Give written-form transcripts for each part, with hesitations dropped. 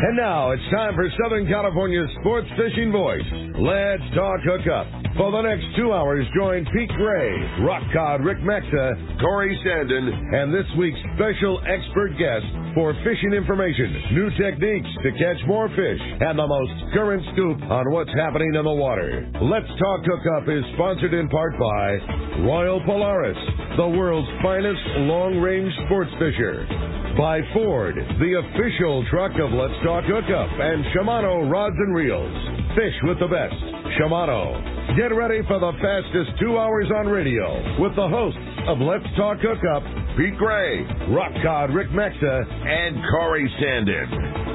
And now it's time for Southern California's sports fishing voice. Let's talk hookup. For the next 2 hours, join Pete Gray, Rock Cod Rick Maxa, Corey Sandin, and this week's special expert guest for fishing information, new techniques to catch more fish, and the most current scoop on what's happening in the water. Let's Talk Hookup is sponsored in part by Royal Polaris, the world's finest long-range sports fisher. By Ford, the official truck of Let's Talk Hookup, and Shimano Rods and Reels. Fish with the best. Shimano. Get ready for the fastest 2 hours on radio with the hosts of Let's Talk Hookup, Pete Gray, Rock Cod Rick Maxa, and Corey Sandin.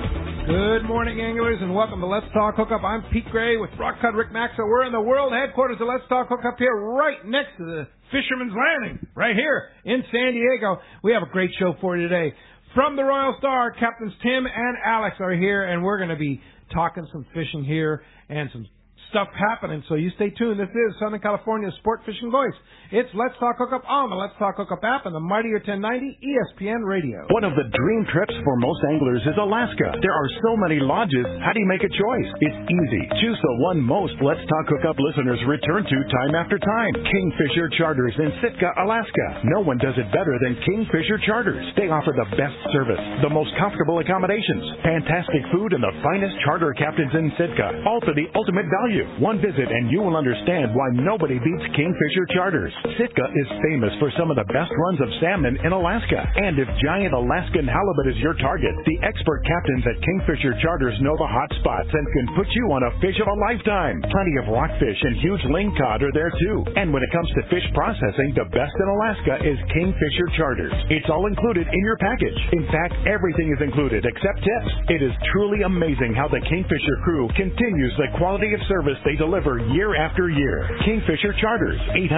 Good morning, anglers, and welcome to Let's Talk Hookup. I'm Pete Gray with Rock Cod Rick Maxa. We're in the world headquarters of Let's Talk Hookup here, right next to the Fisherman's Landing, right here in San Diego. We have a great show for you today. From the Royal Star, Captains Tim and Alex are here, and we're going to be talking some fishing here and some stuff happening, so you stay tuned. This is Southern California's Sport Fishing Voice. It's Let's Talk Hookup on the Let's Talk Hookup app and the mightier 1090 ESPN Radio. One of the dream trips for most anglers is Alaska. There are so many lodges. How do you make a choice? It's easy. Choose the one most Let's Talk Hookup listeners return to time after time. Kingfisher Charters in Sitka, Alaska. No one does it better than Kingfisher Charters. They offer the best service, the most comfortable accommodations, fantastic food, and the finest charter captains in Sitka, all for the ultimate value. One visit and you will understand why nobody beats Kingfisher Charters. Sitka is famous for some of the best runs of salmon in Alaska. And if giant Alaskan halibut is your target, the expert captains at Kingfisher Charters know the hot spots and can put you on a fish of a lifetime. Plenty of rockfish and huge lingcod are there too. And when it comes to fish processing, the best in Alaska is Kingfisher Charters. It's all included in your package. In fact, everything is included except tips. It is truly amazing how the Kingfisher crew continues the quality of service they deliver year after year. Kingfisher Charters,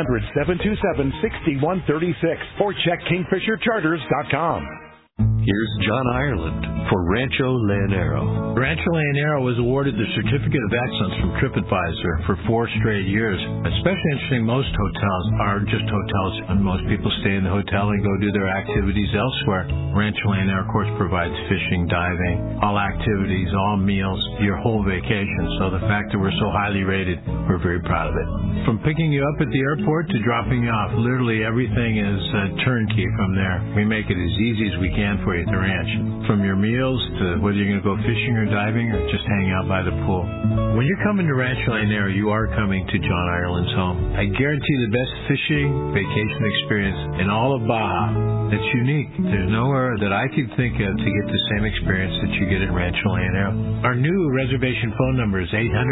800-727-6136, or check kingfishercharters.com. Here's John Ireland for Rancho Leonero. Rancho Leonero was awarded the Certificate of Excellence from TripAdvisor for 4 straight years. Especially interesting, most hotels are just hotels, and most people stay in the hotel and go do their activities elsewhere. Rancho Leonero, of course, provides fishing, diving, all activities, all meals, your whole vacation. So the fact that we're so highly rated, we're very proud of it. From picking you up at the airport to dropping you off, literally everything is turnkey from there. We make it as easy as we can for you at the ranch. From your meals to whether you're going to go fishing or diving or just hang out by the pool. When you're coming to Rancho Leonero, you are coming to John Ireland's home. I guarantee the best fishing vacation experience in all of Baja. It's unique. There's nowhere that I could think of to get the same experience that you get at Rancho Leonero. Our new reservation phone number is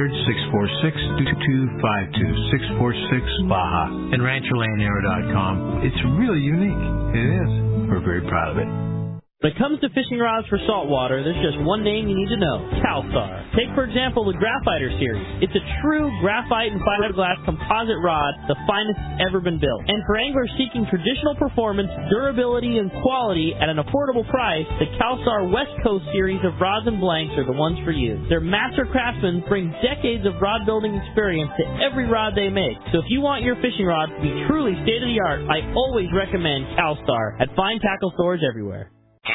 800-646-2252, 646-BAJA, and RanchoLeonero.com. It's really unique. It is. We're very proud of it. When it comes to fishing rods for saltwater, there's just one name you need to know, Calstar. Take, for example, the Graphiter series. It's a true graphite and fiberglass composite rod, the finest ever been built. And for anglers seeking traditional performance, durability, and quality at an affordable price, the Calstar West Coast series of rods and blanks are the ones for you. Their master craftsmen bring decades of rod building experience to every rod they make. So if you want your fishing rod to be truly state-of-the-art, I always recommend Calstar at fine tackle stores everywhere.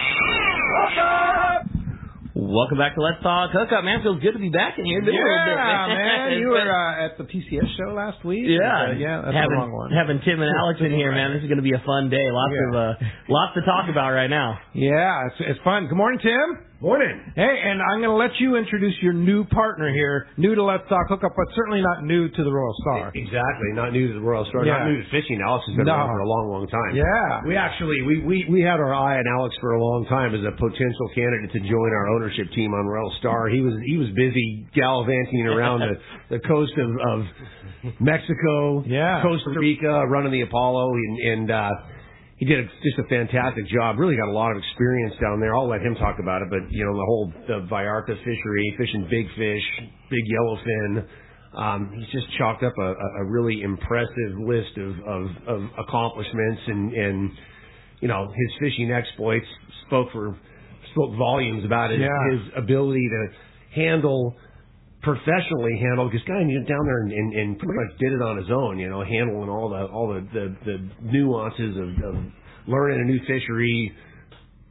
Welcome back to Let's Talk Hookup, man. Feels good to be back in here. Yeah, man. You were at the PCS show last week. Yeah, that's a long one. Having Tim and Alex in here, man. This is going to be a fun day. Lots to talk about right now. Yeah, it's fun. Good morning, Tim. Morning. Hey, and I'm going to let you introduce your new partner here, new to Let's Talk Hookup, but certainly not new to the Royal Star. Exactly, not new to the Royal Star, not new to fishing. Alex has been around for a long, long time. Yeah. We actually, we had our eye on Alex for a long time as a potential candidate to join our ownership team on Royal Star. He was busy gallivanting around the coast of Mexico, Costa Rica, running the Apollo, and he did just a fantastic job. Really got a lot of experience down there. I'll let him talk about it, but the Vallarta fishery, fishing big fish, big yellowfin. He's just chalked up a really impressive list of accomplishments, and his fishing exploits spoke volumes about his ability to professionally handle, because guy down there and pretty much did it on his own, handling all the nuances of learning a new fishery,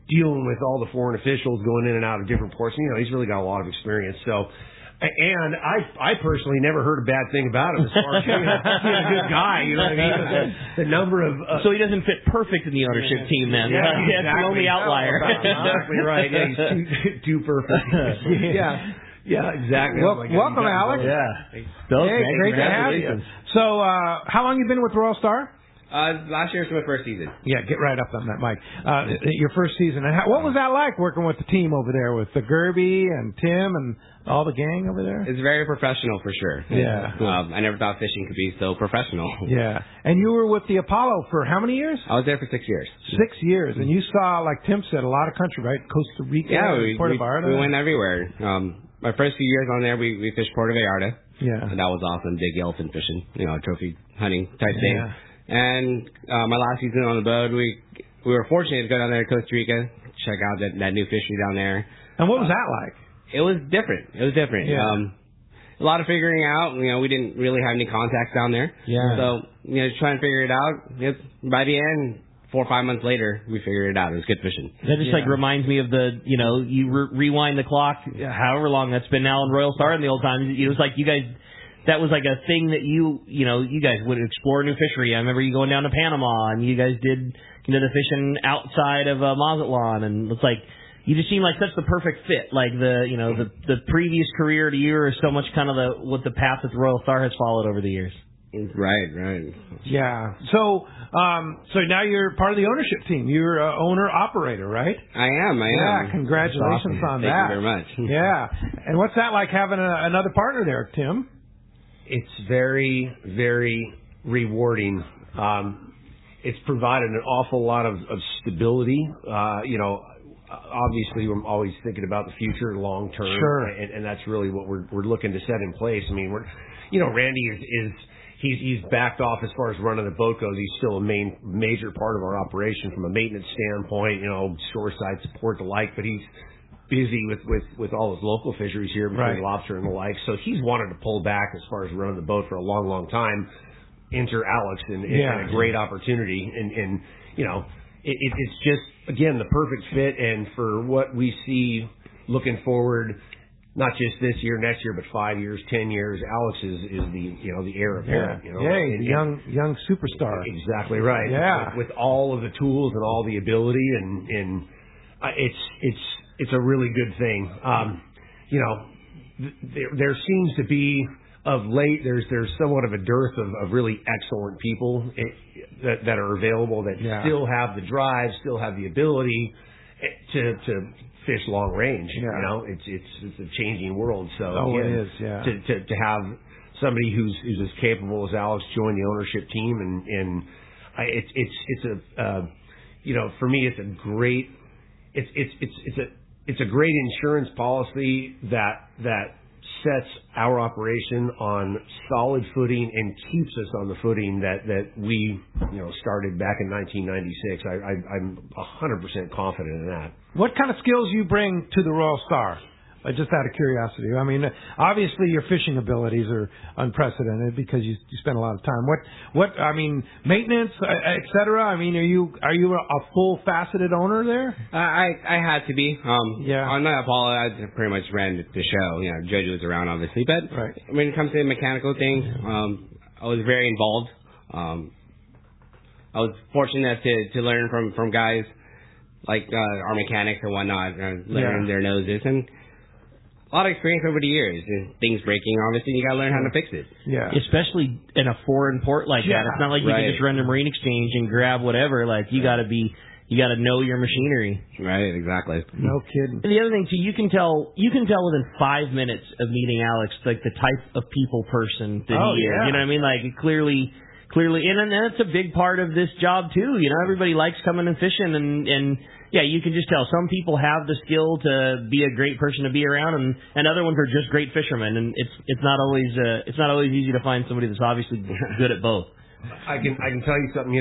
dealing with all the foreign officials going in and out of different ports. You know, he's really got a lot of experience. So, and I personally never heard a bad thing about him as far as being a good guy. You know what I mean? The number of so he doesn't fit perfect in the ownership team then. Yeah, exactly. That's the only outlier. Exactly right. Yeah, he's too perfect. Yeah, exactly. Well, welcome, Alex. Yeah. Great to have you. So, how long you been with Royal Star? Last year was my first season. Yeah, get right up on that mic. Your first season. And what was that like working with the team over there with the Gerby and Tim and all the gang over there? It's very professional for sure. Yeah. I never thought fishing could be so professional. Yeah. And you were with the Apollo for how many years? I was there for 6 years. 6 years. And you saw, like Tim said, a lot of country, right? Costa Rica, Puerto Vallarta. We went everywhere. My first few years on there, we fished Puerto Vallarta. Yeah. And that was awesome. Big yellowfin fishing, trophy hunting type thing. And my last season on the boat, we were fortunate to go down there to Costa Rica, check out that new fishery down there. And what was that like? It was different. Yeah. A lot of figuring out. We didn't really have any contacts down there. Yeah. So, just trying to figure it out. By the end, 4 or 5 months later, we figured it out. It was good fishing. That just reminds me of you rewind the clock, however long that's been now in Royal Star in the old times. It was like you guys. That was like a thing that you guys would explore a new fishery. I remember you going down to Panama and you guys did, the fishing outside of Mazatlan, and it's like you just seem like such the perfect fit. Like the previous career to you is so much kind of what the path that the Royal Star has followed over the years. Right. Yeah. So now you're part of the ownership team. You're owner operator, right? I am. Yeah. Congratulations on that. Thank you very much. Yeah. And what's that like having another partner there, Tim? It's very, very rewarding. It's provided an awful lot of stability. Obviously, we're always thinking about the future, long term, sure. and that's really what we're looking to set in place. I mean, Randy is he's backed off as far as running the boat goes. He's still a major part of our operation from a maintenance standpoint. Shoreside support, the like, but he's busy with all his local fisheries here between lobster and the like. So he's wanted to pull back as far as running the boat for a long, long time. Enter Alex and a great opportunity. And it's just, again, the perfect fit. And for what we see looking forward, not just this year, next year, but 5 years, 10 years, Alex is the heir apparent. Young superstar. Exactly right. Yeah. With all of the tools and all the ability and it's a really good thing. There seems to be of late there's somewhat of a dearth of really excellent people that are available that still have the drive, still have the ability to fish long range. Yeah. It's a changing world. So it is. Yeah. To have somebody who's as capable as Alex join the ownership team and for me it's a great it's a great insurance policy that sets our operation on solid footing and keeps us on the footing that we started back in 1996. I'm 100% confident in that. What kind of skills you bring to the Royal Star? Just out of curiosity. I mean, obviously your fishing abilities are unprecedented because you spend a lot of time. Maintenance, et cetera. I mean, are you a full faceted owner there? I had to be. On my Apollo, I pretty much ran the show. Jojo was around, obviously, but when it comes to the mechanical things, I was very involved. I was fortunate to learn from guys like our mechanics and whatnot, learning their noses and. A lot of experience over the years. Things breaking, obviously, you got to learn how to fix it. Yeah. Especially in a foreign port like that. It's not like you can just run to Marine Exchange and grab whatever. Like, you got to know your machinery. Right, exactly. No kidding. And the other thing, too, you can tell within 5 minutes of meeting Alex, like, the type of people person that he is. You know what I mean? Like, clearly, and that's a big part of this job, too. Everybody likes coming and fishing, and you can just tell some people have the skill to be a great person to be around, and other ones are just great fishermen. And it's not always easy to find somebody that's obviously good at both. I can tell you something.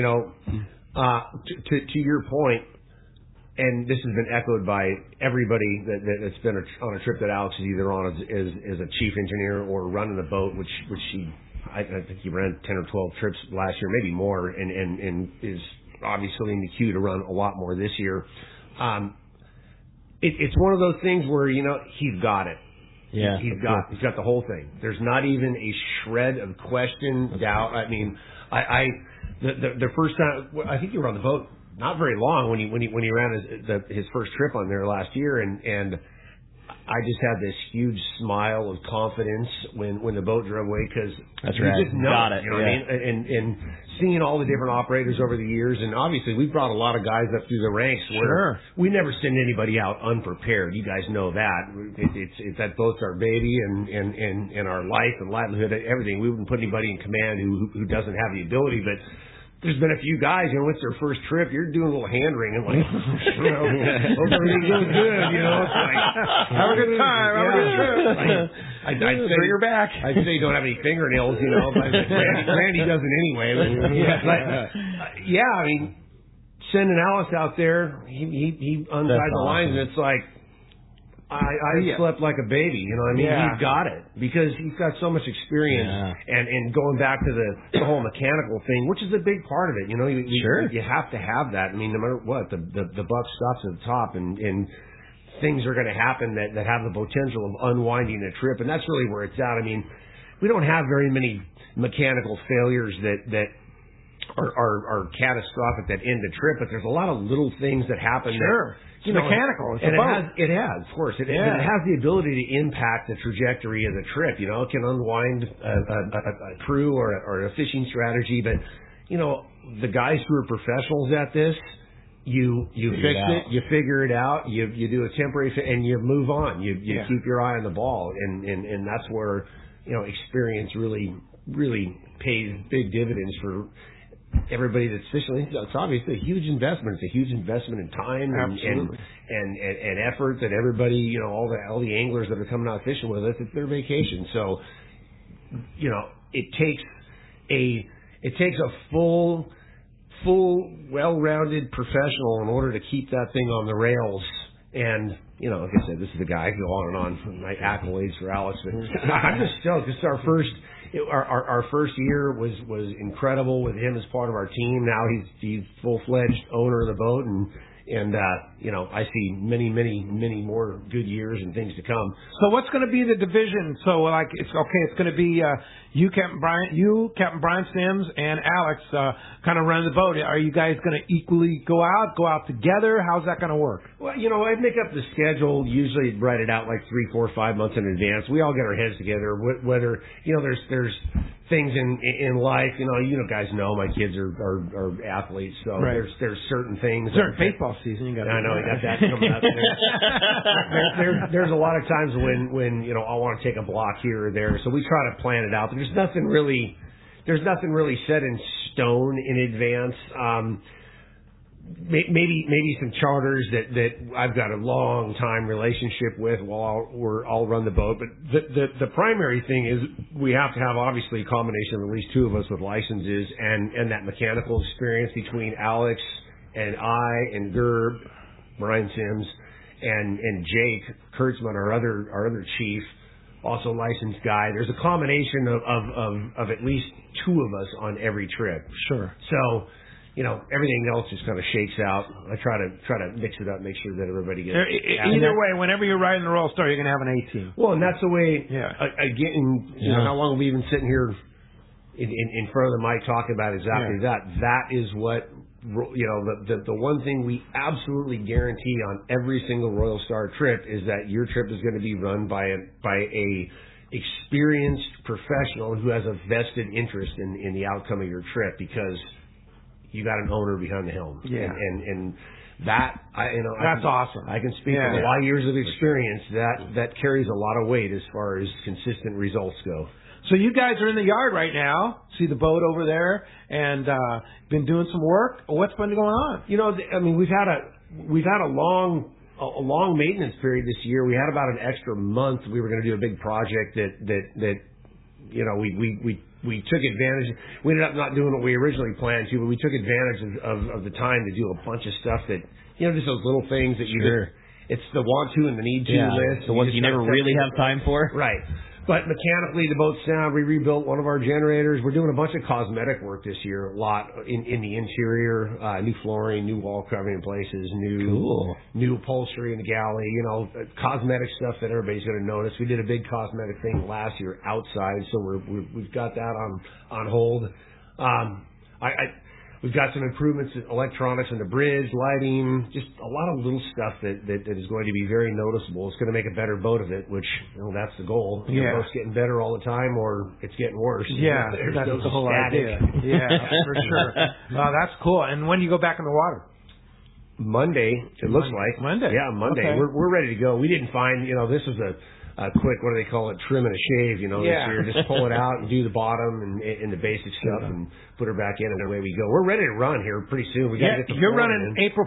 To your point, and this has been echoed by everybody that's been on a trip that Alex is either on as a chief engineer or running the boat, which I think he ran 10 or 12 trips last year, maybe more, and is obviously in the queue to run a lot more this year. It's one of those things where he's got it. Yeah, he's got the whole thing. There's not even a shred of question, doubt. I mean, the first time I think you were on the boat not very long when he ran his first trip on there last year, and I just had this huge smile of confidence when the boat drove away because you just know, got it. You know what I mean? And seeing all the different operators over the years, and obviously we've brought a lot of guys up through the ranks where we never send anybody out unprepared. You guys know that. It's that boat's our baby and our life and livelihood, everything. We wouldn't put anybody in command who doesn't have the ability, but there's been a few guys, it's their first trip. You're doing a little hand wringing, like, hope everything's going good, It's like, have a good time, have a good trip. I'd say bring her back. I'd say you don't have any fingernails, but Randy doesn't anyway. I mean, sending Alex out there, he untied the lines, and it's like, I slept like a baby, He's got it because he's got so much experience, and going back to the whole mechanical thing, which is a big part of it. You have to have that. I mean, no matter what, the buck stops at the top, and things are going to happen that have the potential of unwinding a trip, and that's really where it's at. I mean, we don't have very many mechanical failures that are catastrophic that end the trip, but there's a lot of little things that happen. It's mechanical. It's it has, of course. It has the ability to impact the trajectory of the trip. It can unwind a crew or a fishing strategy. But, the guys who are professionals at this, you fix it, you figure it out, you do a temporary and you move on. You keep your eye on the ball. And that's where, experience really pays big dividends for everybody that's fishing. It's obviously a huge investment. It's a huge investment in time and effort that everybody, all the anglers that are coming out fishing with us, it's their vacation. So, it takes a full, well-rounded professional in order to keep that thing on the rails. And, like I said, this is the guy. I go on and on. My accolades for Alex. But I'm just stoked. This is our first. Our first year was incredible with him as part of our team. Now he's full-fledged owner of the boat, and I see many more good years and things to come. So what's going to be the division? So it's going to be you, Captain Brian Sims, and Alex kind of running the boat. Are you guys going to equally go out together? How's that going to work? Well, I make up the schedule, usually write it out like 3, 4, 5 months in advance. We all get our heads together. Whether there's things in life, guys know my kids are athletes, so there's certain things. During baseball season, you got. I know you got that coming up. There's a lot of times when I want to take a block here or there, so we try to plan it out. But there's nothing really set in stone in advance. Maybe some charters that I've got a long time relationship with while I'll run the boat. But the primary thing is we have to have obviously a combination of at least two of us with licenses and that mechanical experience between Alex and I and Gerb, Brian Sims, and Jake Kurtzman, our other chief, also licensed guy. There's a combination of at least two of us on every trip. Sure. So, everything else just kind of shakes out. I try to mix it up, make sure that everybody gets. Either way, whenever you're riding the Royal Star, you're going to have an A team. Well, and that's the way. Yeah. Again, how long have we been sitting here in front of the mic talking about exactly that? That is what. The one thing we absolutely guarantee on every single Royal Star trip is that your trip is going to be run by a experienced professional who has a vested interest in the outcome of your trip, because you got an owner behind the helm. Yeah. And that that's awesome. I can speak from a lot of years of experience. That carries a lot of weight as far as consistent results go. So you guys are in the yard right now. See the boat over there, and been doing some work. What's been going on? We've had a long maintenance period this year. We had about an extra month. We were going to do a big project that we took advantage. We ended up not doing what we originally planned to, but we took advantage of the time to do a bunch of stuff that just those little things that it's the want to and the need to list. The ones you never really have time for. Right. But mechanically, the boat's sound. We rebuilt one of our generators. We're doing a bunch of cosmetic work this year, a lot in the interior, new flooring, new wall covering in places, new upholstery in the galley, cosmetic stuff that everybody's going to notice. We did a big cosmetic thing last year outside, so we've got that on hold. We've got some improvements in electronics in the bridge, lighting, just a lot of little stuff that is going to be very noticeable. It's going to make a better boat of it, which, that's the goal. The boat's getting better all the time, or it's getting worse. Yeah, that's the whole idea. Yeah, for sure. That's cool. And when do you go back in the water? Monday, it looks like. Monday? Yeah, Monday. Okay. We're ready to go. We didn't find, this was a quick, what do they call it, trim and a shave, this year. Just pull it out and do the bottom and the basic stuff and put her back in, and away we go. We're ready to run here pretty soon. We got to get the you're running April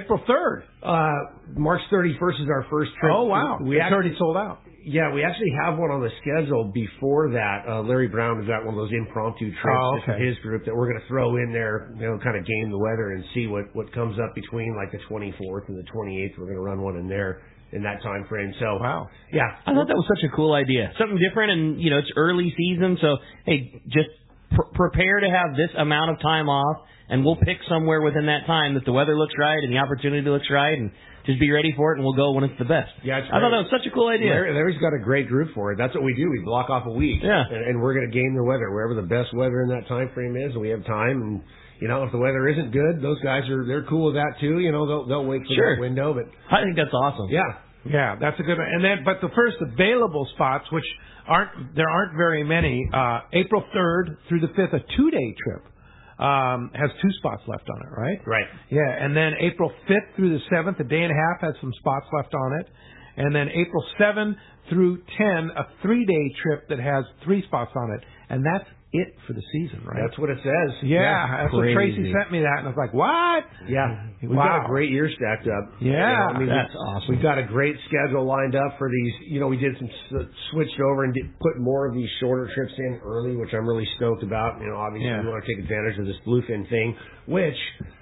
3rd. March 31st is our first trip. Oh, wow. It's already sold out. Yeah, we actually have one on the schedule before that. Larry Brown has got one of those impromptu trips with his group that we're going to throw in there, kind of game the weather and see what comes up between like the 24th and the 28th. We're going to run one in there in that time frame. So, yeah. I thought that was such a cool idea. Something different, and, it's early season, so, hey, just prepare to have this amount of time off, and we'll pick somewhere within that time that the weather looks right and the opportunity looks right, and just be ready for it, and we'll go when it's the best. Yeah, I thought that was such a cool idea. Larry's got a great group for it. That's what we do. We block off a week, and we're going to game the weather wherever the best weather in that time frame is, and we have time. And if the weather isn't good, those guys they're cool with that too. They'll wait for that window. But I think that's awesome. Yeah, that's a good one. And then, but the first available spots, which aren't very many, April 3rd through the 5th, a 2-day trip. Has 2 spots left on it, right? Right. Yeah, and then April 5th through the 7th, a day and a half, has some spots left on it. And then April 7 through 10, a 3-day trip that has 3 spots on it. And that's it for the season, right? That's what it says. Yeah, that's what Tracy sent me that, and I was like, what? Yeah. We've got a great year stacked up. Yeah. That's awesome. We've got a great schedule lined up for these. We did some switched over and put more of these shorter trips in early, which I'm really stoked about. Obviously we want to take advantage of this bluefin thing, which,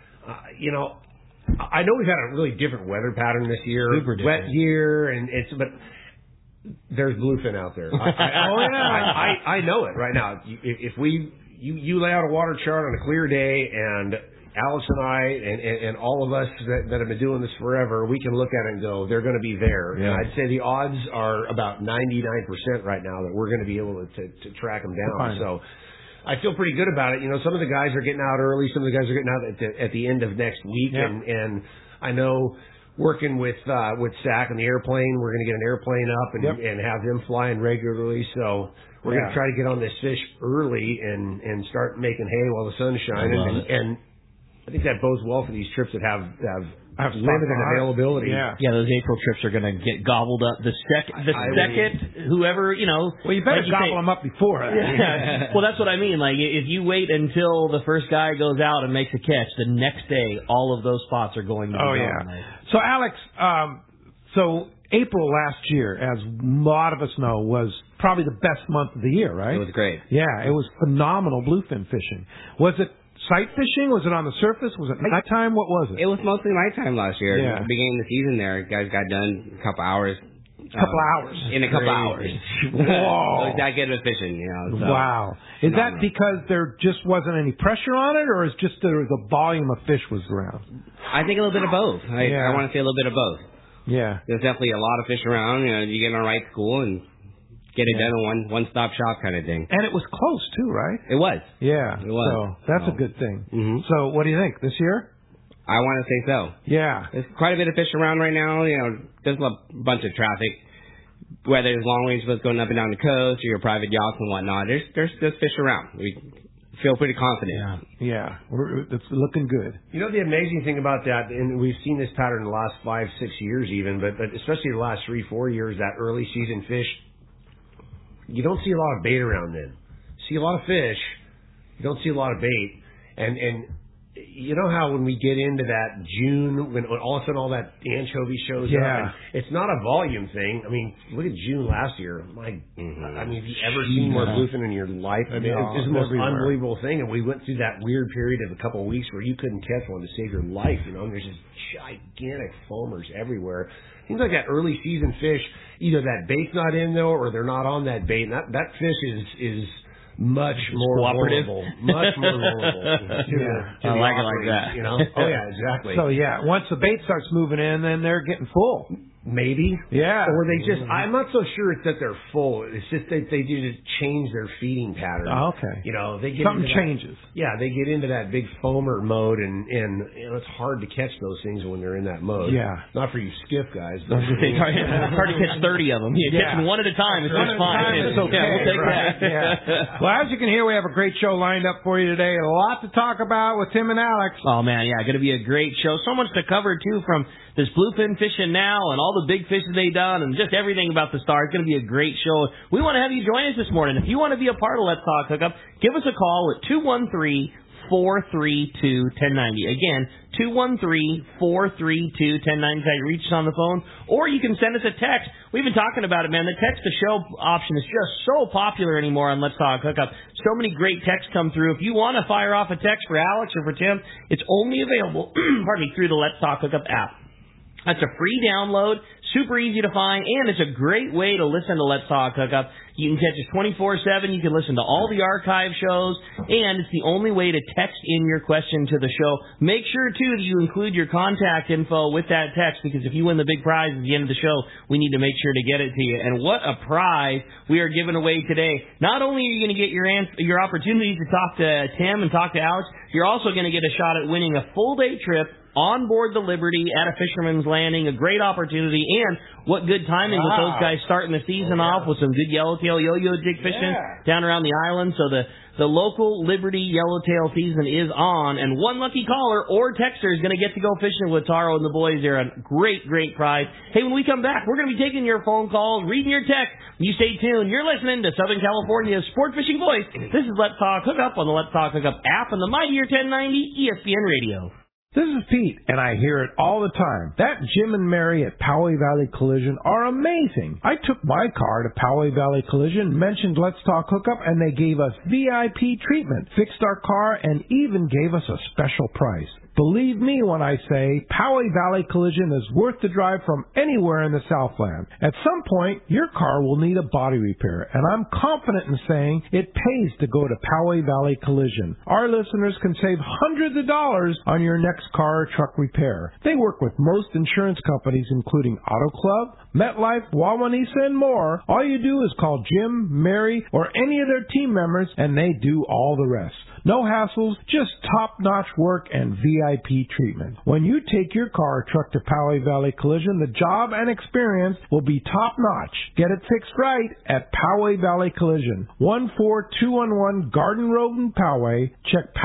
I know we've had a really different weather pattern this year. Super different. Wet year, but there's bluefin out there. I know it right now. If you lay out a water chart on a clear day, and Alex and I and all of us that have been doing this forever, we can look at it and go, they're going to be there. Yeah. And I'd say the odds are about 99% right now that we're going to be able to track them down. So I feel pretty good about it. Some of the guys are getting out early. Some of the guys are getting out at the end of next week. Yeah. And I know, working with SAC and the airplane, we're going to get an airplane up and have them flying regularly. So we're going to try to get on this fish early and start making hay while the sun's shining. And I think that bodes well for these trips that have limited availability. Yeah, those April trips are going to get gobbled up. The second, whoever, Well, you better gobble them up before that. Yeah. Well, that's what I mean. Like, if you wait until the first guy goes out and makes a catch, the next day, all of those spots are going to be gone. Yeah. So, Alex, April last year, as a lot of us know, was probably the best month of the year, right? It was great. Yeah, it was phenomenal bluefin fishing. Was it sight fishing? Was it on the surface? Was it nighttime? What was it? It was mostly nighttime last year. Yeah. At the beginning of the season there, guys got done in a couple hours. In a couple hours. Whoa. So it's that good of fishing, So wow. Is that because there just wasn't any pressure on it, or is just the volume of fish was around? I think a little bit of both. I want to say a little bit of both. Yeah. There's definitely a lot of fish around. You get in a right school and get it done in one-stop shop kind of thing. And it was close, too, right? It was. Yeah. It was. So that's a good thing. Mm-hmm. So what do you think, this year? I want to say so. Yeah. There's quite a bit of fish around right now. There's a bunch of traffic, whether it's long-range boats going up and down the coast or your private yachts and whatnot. There's fish around. We feel pretty confident. Yeah. It's looking good. The amazing thing about that, and we've seen this pattern in the last 5-6 years even, but especially the last 3-4 years, that early season fish, you don't see a lot of bait around then. You see a lot of fish, you don't see a lot of bait, and you know how when we get into that June, when all of a sudden all that anchovy shows up, and it's not a volume thing. I mean, look at June last year. I mean, have you ever seen more bluefin in your life? I mean, it's the most unbelievable thing. And we went through that weird period of a couple of weeks where you couldn't catch one to save your life. You know, and there's just gigantic foamers everywhere. Seems like that early season fish, either that bait's not in though, or they're not on that bait. And that fish is much more vulnerable. Much more vulnerable. To I like it like that. You know? Oh yeah, exactly. So once the bait starts moving in, then they're getting full. Maybe. Yeah. Or they just, I'm not so sure it's that they're full. It's just that they do just change their feeding pattern. Oh, okay. You know, they get something changes. Yeah, they get into that big foamer mode, and you know, it's hard to catch those things when they're in that mode. Yeah. Not for you skiff guys. But it's hard to catch 30 of them. You're catching one at a time. It's just fine. It's okay. Yeah, we'll take that. Yeah. Well, as you can hear, we have a great show lined up for you today. A lot to talk about with Tim and Alex. Oh, man, yeah, going to be a great show. So much to cover, too, from this bluefin fishing now and all the big fish that they've done and just everything about the Star. It's going to be a great show. We want to have you join us this morning. If you want to be a part of Let's Talk Hookup, give us a call at 213-432-1090. Again, 213-432-1090. You reach us on the phone, or you can send us a text. We've been talking about it, man. The text-to-show option is just so popular anymore on Let's Talk Hookup. So many great texts come through. If you want to fire off a text for Alex or for Tim, it's only available through the Let's Talk Hookup app. That's a free download, super easy to find, and it's a great way to listen to Let's Talk Hookup. You can catch us 24/7. You can listen to all the archive shows, and it's the only way to text in your question to the show. Make sure, too, that you include your contact info with that text, because if you win the big prize at the end of the show, we need to make sure to get it to you. And what a prize we are giving away today. Not only are you going to get your opportunity to talk to Tim and talk to Alex, you're also going to get a shot at winning a full-day trip on board the Liberty at a Fisherman's Landing, a great opportunity, and what good timing with those guys starting the season off with some good yellowtail yo-yo jig fishing down around the island. So the local Liberty yellowtail season is on, and one lucky caller or texter is going to get to go fishing with Taro and the boys there. A great, great prize. Hey, when we come back, we're going to be taking your phone calls, reading your text. You stay tuned. You're listening to Southern California's sport fishing voice. This is Let's Talk Hookup on the Let's Talk Hookup app and the Mightier 1090 ESPN Radio. This is Pete, and I hear it all the time. That Jim and Mary at Poway Valley Collision are amazing. I took my car to Poway Valley Collision, mentioned Let's Talk Hookup, and they gave us VIP treatment, fixed our car, and even gave us a special price. Believe me when I say Poway Valley Collision is worth the drive from anywhere in the Southland. At some point, your car will need a body repair, and I'm confident in saying it pays to go to Poway Valley Collision. Our listeners can save hundreds of dollars on your next car or truck repair. They work with most insurance companies, including Auto Club, MetLife, Wawanesa, and more. All you do is call Jim, Mary, or any of their team members, and they do all the rest. No hassles, just top-notch work and VIP treatment. When you take your car or truck to Poway Valley Collision, the job and experience will be top-notch. Get it fixed right at Poway Valley Collision, 14211 Garden Road in Poway. Check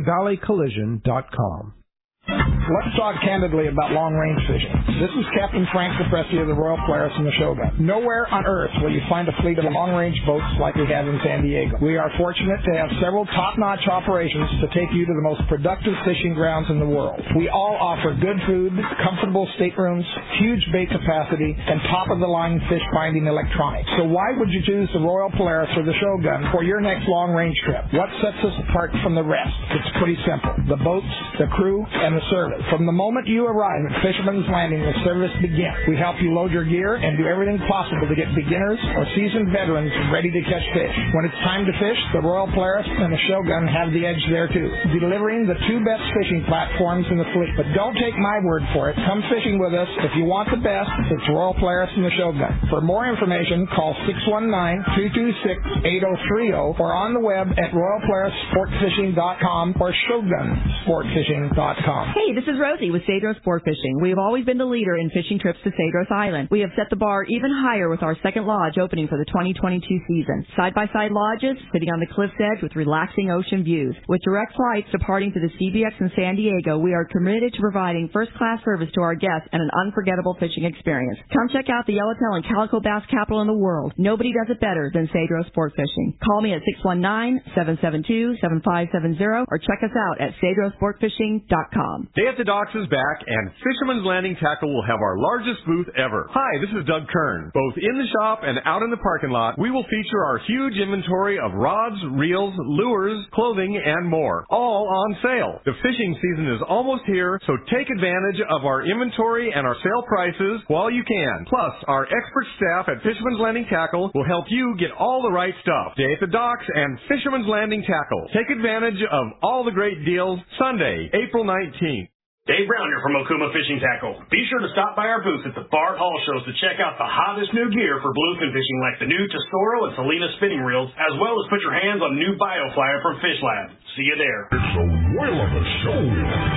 PowayValleyCollision.com. Let's talk candidly about long-range fishing. This is Captain Frank Capresti of the Royal Polaris and the Shogun. Nowhere on Earth will you find a fleet of long-range boats like we have in San Diego. We are fortunate to have several top-notch operations to take you to the most productive fishing grounds in the world. We all offer good food, comfortable staterooms, huge bait capacity, and top-of-the-line fish-finding electronics. So why would you choose the Royal Polaris or the Shogun for your next long-range trip? What sets us apart from the rest? It's pretty simple. The boats, the crew, and the service. From the moment you arrive at Fisherman's Landing, the service begins. We help you load your gear and do everything possible to get beginners or seasoned veterans ready to catch fish. When it's time to fish, the Royal Polaris and the Shogun have the edge there too, delivering the two best fishing platforms in the fleet. But don't take my word for it. Come fishing with us. If you want the best, it's Royal Polaris and the Shogun. For more information, call 619-226-8030 or on the web at RoyalPolarisSportFishing.com or ShogunSportFishing.com. Hey, this is Rosie with Cedros Sport Fishing. We have always been the leader in fishing trips to Cedros Island. We have set the bar even higher with our second lodge opening for the 2022 season. Side-by-side lodges sitting on the cliff's edge with relaxing ocean views. With direct flights departing to the CBX in San Diego, we are committed to providing first-class service to our guests and an unforgettable fishing experience. Come check out the Yellowtail and Calico Bass capital in the world. Nobody does it better than Cedros Sport Fishing. Call me at 619-772-7570 or check us out at cedrosportfishing.com. Day at the Docks is back, and Fisherman's Landing Tackle will have our largest booth ever. Hi, this is Doug Kern. Both in the shop and out in the parking lot, we will feature our huge inventory of rods, reels, lures, clothing, and more, all on sale. The fishing season is almost here, so take advantage of our inventory and our sale prices while you can. Plus, our expert staff at Fisherman's Landing Tackle will help you get all the right stuff. Day at the Docks and Fisherman's Landing Tackle. Take advantage of all the great deals Sunday, April 19th. Dave Brown here from Okuma Fishing Tackle. Be sure to stop by our booth at the Bard Hall shows to check out the hottest new gear for bluefin fishing like the new Tesoro and Salina spinning reels, as well as put your hands on new BioFlyer from Fish Lab. See you there. It's a whale of a show.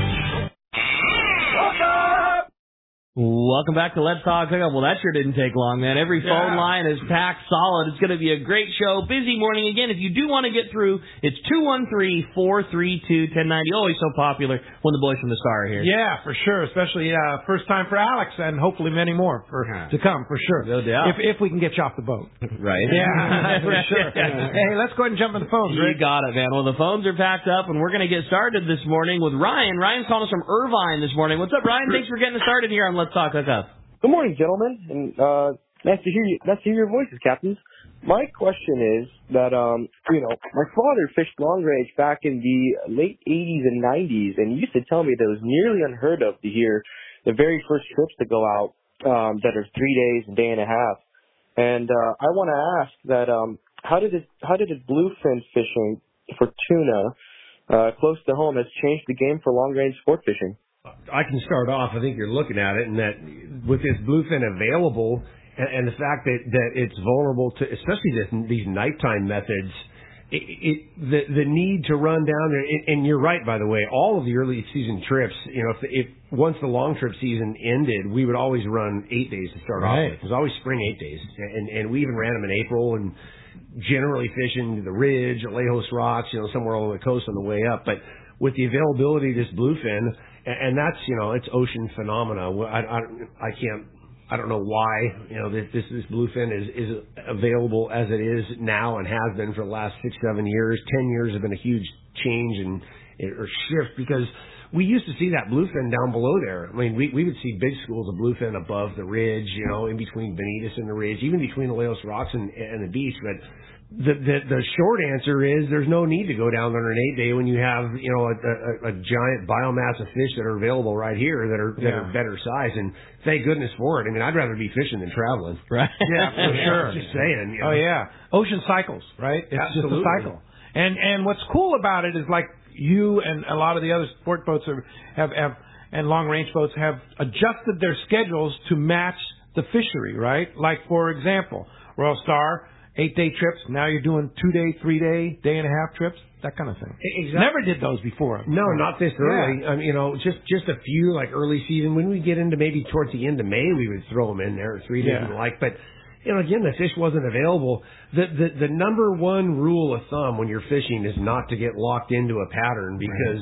Welcome back to Let's Talk Hookup. Well, that sure didn't take long, man. Every phone line is packed solid. It's going to be a great show. Busy morning again. If you do want to get through, it's 213-432-1090. Always so popular when the boys from the Star are here. Yeah, for sure. Especially first time for Alex and hopefully many more to come, for sure. No doubt. If we can get you off the boat. Right. Yeah, for sure. Hey, let's go ahead and jump on the phones, You Rick. got it, man. Well, the phones are packed up, and we're going to get started this morning with Ryan. Ryan's calling us from Irvine this morning. What's up, Ryan? Thanks for getting us started here on Let's Talk Hookup. Good morning, gentlemen, and nice to hear your voices, captains. My question is that my father fished long range back in the late 80s and 90s, and he used to tell me that it was nearly unheard of to hear the very first trips to go out that are 3 days, a day and a half. And I want to ask that how did the bluefin fishing for tuna close to home has changed the game for long range sport fishing? I can start off. I think you're looking at it, and that with this bluefin available, and the fact that it's vulnerable to, especially these nighttime methods, the need to run down there. And you're right, by the way. All of the early season trips, if once the long trip season ended, we would always run 8 days to start off with. It was always spring 8 days, and we even ran them in April, and generally fishing the Ridge, Alejos Rocks, somewhere along the coast on the way up. But with the availability of this bluefin, and that's, it's ocean phenomena. I don't know why, this bluefin is available as it is now and has been for the last 6-7 years. 10 years have been a huge change or shift, because we used to see that bluefin down below there. I mean, we would see big schools of bluefin above the Ridge, in between Bonitas and the Ridge, even between Alejos Rocks and the beach. But the short answer is there's no need to go down there on an 8 day when you have a giant biomass of fish that are available right here that are better size, and thank goodness for it. I mean, I'd rather be fishing than traveling. Right? Yeah, for sure. Just saying. Oh yeah, ocean cycles, right? It's Absolutely. just a cycle. And what's cool about it is, like, you and a lot of the other sport boats have and long range boats have adjusted their schedules to match the fishery, right? Like, for example, Royal Star, 8 day trips. Now you're doing 2 day, 3 day, day and a half trips, that kind of thing. Exactly. Never did those before. No, not this early. Yeah. Just a few, like early season. When we get into maybe towards the end of May, we would throw them in there, 3 days and the like. But again, the fish wasn't available. The number one rule of thumb when you're fishing is not to get locked into a pattern, because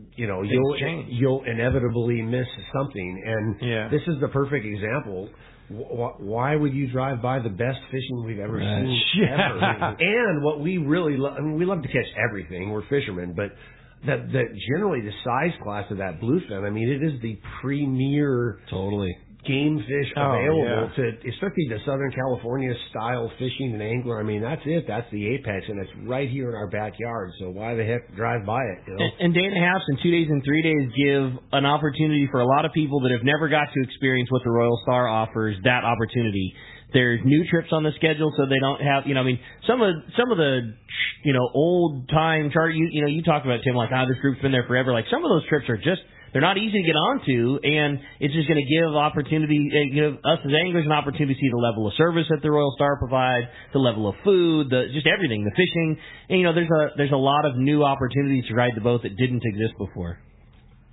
you'll inevitably miss something. And this is the perfect example. Why would you drive by the best fishing we've ever seen? Ever? And what we really love, we love to catch everything. We're fishermen, but that generally the size class of that bluefin, it is the premier game fish available to, especially the Southern California style fishing and angler. That's it. That's the apex, and it's right here in our backyard. So why the heck drive by it? And day and a half and 2 days and 3 days give an opportunity for a lot of people that have never got to experience what the Royal Star offers, that opportunity. There's new trips on the schedule, so they don't have, some of the, old time chart. You talked about, Tim, like how this group's been there forever. Like, some of those trips are just, they're not easy to get onto, and it's just going to give opportunity, us as anglers an opportunity to see the level of service that the Royal Star provides, the level of food, just everything, the fishing. And, there's a lot of new opportunities to ride the boat that didn't exist before.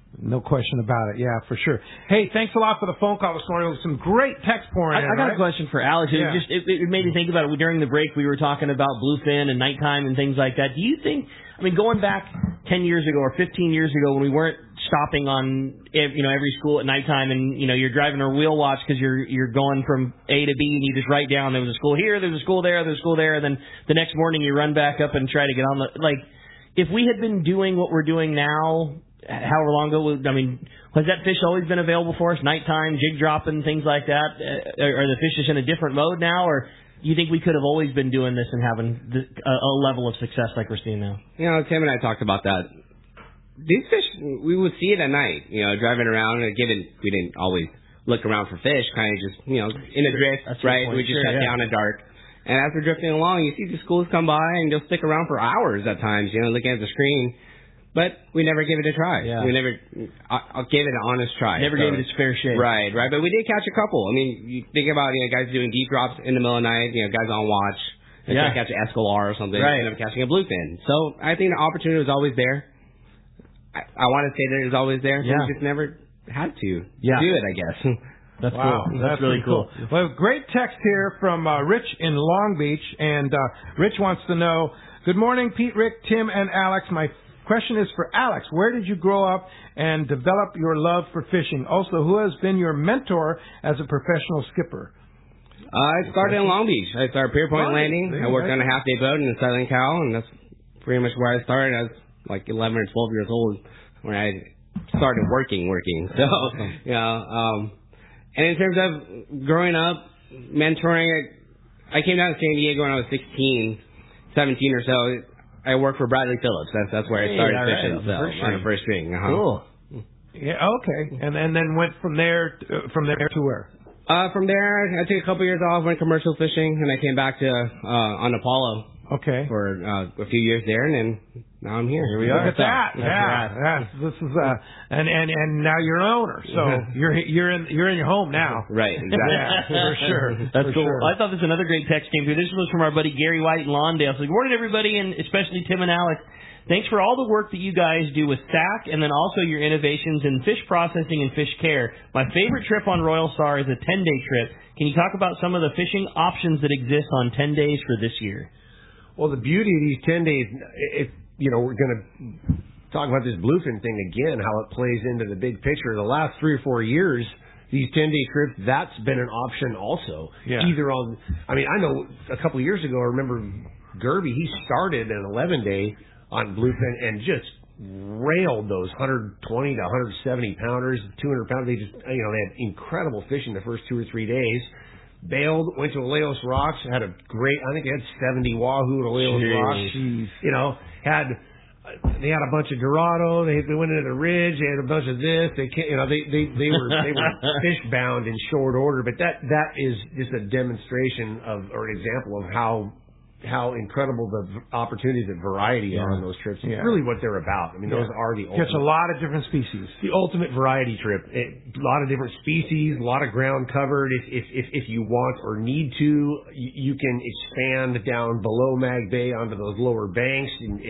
No question about it. Yeah, for sure. Hey, thanks a lot for the phone call this morning. Some great text pouring in. I got right? a question for Alex. Yeah. It made me think about it. During the break, we were talking about bluefin and nighttime and things like that. Do you think, going back 10 years ago or 15 years ago when we weren't stopping on, every school at nighttime and, you're driving a wheel watch because you're going from A to B and you just write down there was a school here, there was a school there, there's a school there, and then the next morning you run back up and try to get on if we had been doing what we're doing now, however long ago, has that fish always been available for us? Nighttime, jig dropping, things like that? Are the fish just in a different mode now, or do you think we could have always been doing this and having a level of success like we're seeing now? Tim and I talked about that. These fish, we would see it at night, driving around. Given we didn't always look around for fish, kind of just, in a drift, right? We just shut down at dark. And as we're drifting along, you see the schools come by and they'll stick around for hours at times, looking at the screen. But we never gave it a try. Yeah. We never gave it an honest try. Never gave it its fair shake. Right. But we did catch a couple. You think about, guys doing deep drops in the middle of the night, guys on watch. They try to catch an Escalar or something. Right. End up catching a bluefin. So I think the opportunity was always there. I want to say that it was always there. Yeah. We just never had to do it, I guess. That's wow, cool. That's really cool. Well, great text here from Rich in Long Beach, and Rich wants to know, good morning, Pete, Rick, Tim, and Alex. My question is for Alex. Where did you grow up and develop your love for fishing? Also, who has been your mentor as a professional skipper? I started in Long Beach. I started Pier Point Landing. I worked on a half-day boat in the Southern Cal, and that's pretty much where I started. I was like 11 or 12 years old when I started working. So, and in terms of growing up, mentoring, I came down to San Diego when I was 16, 17 or so. I worked for Bradley Phillips. That's where I started fishing. So on the first string. Cool. Yeah. Okay. And then went from there to where? From there, I took a couple years off, went commercial fishing, and I came back to on Apollo. Okay. For a few years there, and then now I'm here. Here we are. Look at that. Yeah. This is and now you're an owner, so you're in your home now. Right. Exactly. Yeah, for sure. That's cool. Sure. I thought this was another great text came through. This was from our buddy Gary White in Lawndale. So good morning, everybody, and especially Tim and Alex. Thanks for all the work that you guys do with SAC and then also your innovations in fish processing and fish care. My favorite trip on Royal Star is a 10-day trip. Can you talk about some of the fishing options that exist on 10 days for this year? Well, the beauty of these 10 days, we're going to talk about this bluefin thing again, how it plays into the big picture. The last 3 or 4 years, these 10-day trips, that's been an option also. Yeah. Either I know a couple of years ago, I remember Gerby, he started an 11-day on bluefin and just railed those 120 to 170 pounders, 200 pounders. They had incredible fishing the first 2 or 3 days. Bailed, went to Aleos Rocks, had a great, I think they had 70 wahoo at Aleos Rocks. They had a bunch of Dorado, they went into the Ridge, they had a bunch of this, they were fish bound in short order, but that is just a demonstration or an example of how incredible the opportunities and variety are on those trips. It's really what they're about. Those are the ultimate. Catch a lot of different species. The ultimate variety trip. A lot of different species, a lot of ground covered. If you want or need to, you can expand down below Mag Bay onto those lower banks. And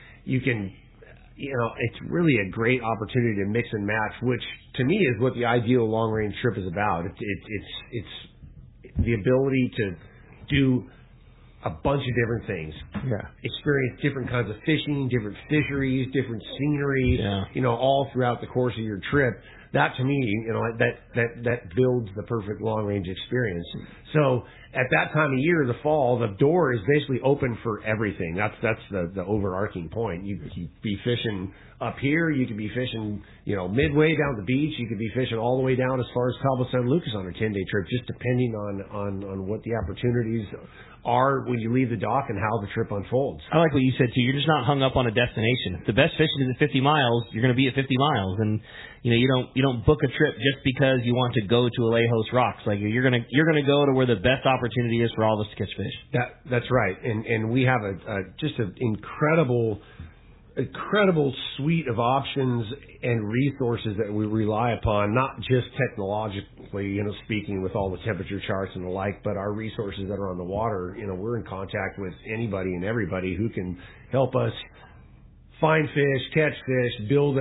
it's really a great opportunity to mix and match, which to me is what the ideal long range trip is about. It's the ability to do a bunch of different things. Yeah. Experience different kinds of fishing, different fisheries, different scenery, all throughout the course of your trip. That to me, that builds the perfect long range experience. So at that time of year, the fall, the door is basically open for everything. That's the overarching point. You could be fishing up here, you could be fishing, midway down the beach, you could be fishing all the way down as far as Cabo San Lucas on a 10-day trip, just depending on what the opportunities are when you leave the dock and how the trip unfolds. I like what you said too. You're just not hung up on a destination. If the best fishing is at 50 miles, you're going to be at 50 miles, and you don't book a trip just because you want to go to Aleos Rocks. Like you're gonna go to where the best opportunity is for all of us to catch fish. That's right, and we have just an incredible suite of options and resources that we rely upon, not just technologically, speaking with all the temperature charts and the like, but our resources that are on the water. We're in contact with anybody and everybody who can help us find fish, catch fish, build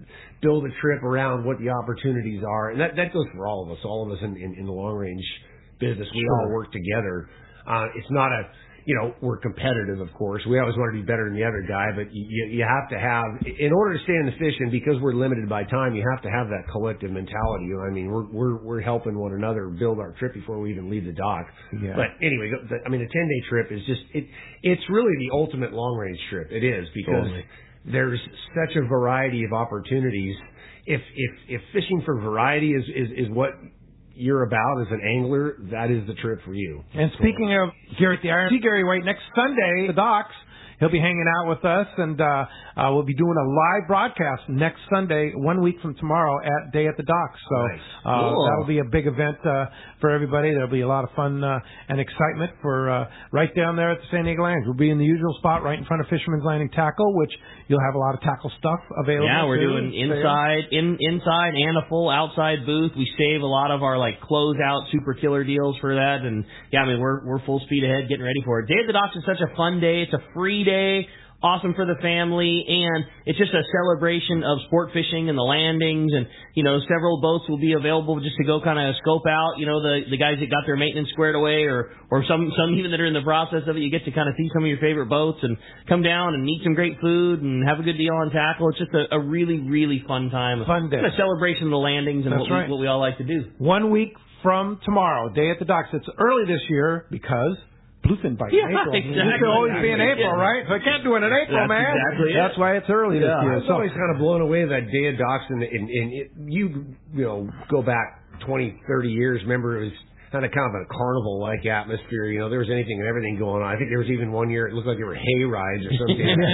a trip around what the opportunities are, and that goes for all of us. All of us in the long range business, we all work together. It's not we're competitive, of course. We always want to be better than the other guy, but you have to have, in order to stay in the fishing, because we're limited by time, you have to have that collective mentality. I mean, we're helping one another build our trip before we even leave the dock. Yeah. But anyway, the 10-day trip is just, it's really the ultimate long range trip. It is, because there's such a variety of opportunities. If fishing for variety is what you're about as an angler, that is the trip for you. And speaking of Garrett the Iron, see Gary White next Sunday, the docks. He'll be hanging out with us, and we'll be doing a live broadcast next Sunday, 1 week from tomorrow, at Day at the Docks. So that'll be a big event for everybody. There'll be a lot of fun and excitement for right down there at the San Diego Landing. We'll be in the usual spot right in front of Fisherman's Landing Tackle, which you'll have a lot of tackle stuff available. Yeah, we're doing inside and a full outside booth. We save a lot of our closeout super killer deals for that, and we're full speed ahead getting ready for it. Day at the Docks is such a fun day. It's a free day, awesome for the family, and it's just a celebration of sport fishing and the landings, and several boats will be available just to go kind of scope out, the guys that got their maintenance squared away, or some even that are in the process of it. You get to kind of see some of your favorite boats and come down and eat some great food and have a good deal on tackle. It's just a really, really fun time. Fun day. A celebration of the landings and what we all like to do. 1 week from tomorrow, Day at the Docks. It's early this year because bluefin bite in April. Exactly. It should always be in April, right? So I can't do it in April, man. Exactly. That's why it's early this year. I was always kind of blown away that Day of Docks, and you go back 20, 30 years. Remember, it was kind of a carnival-like atmosphere. There was anything and everything going on. I think there was even one year it looked like there were hay rides or something. There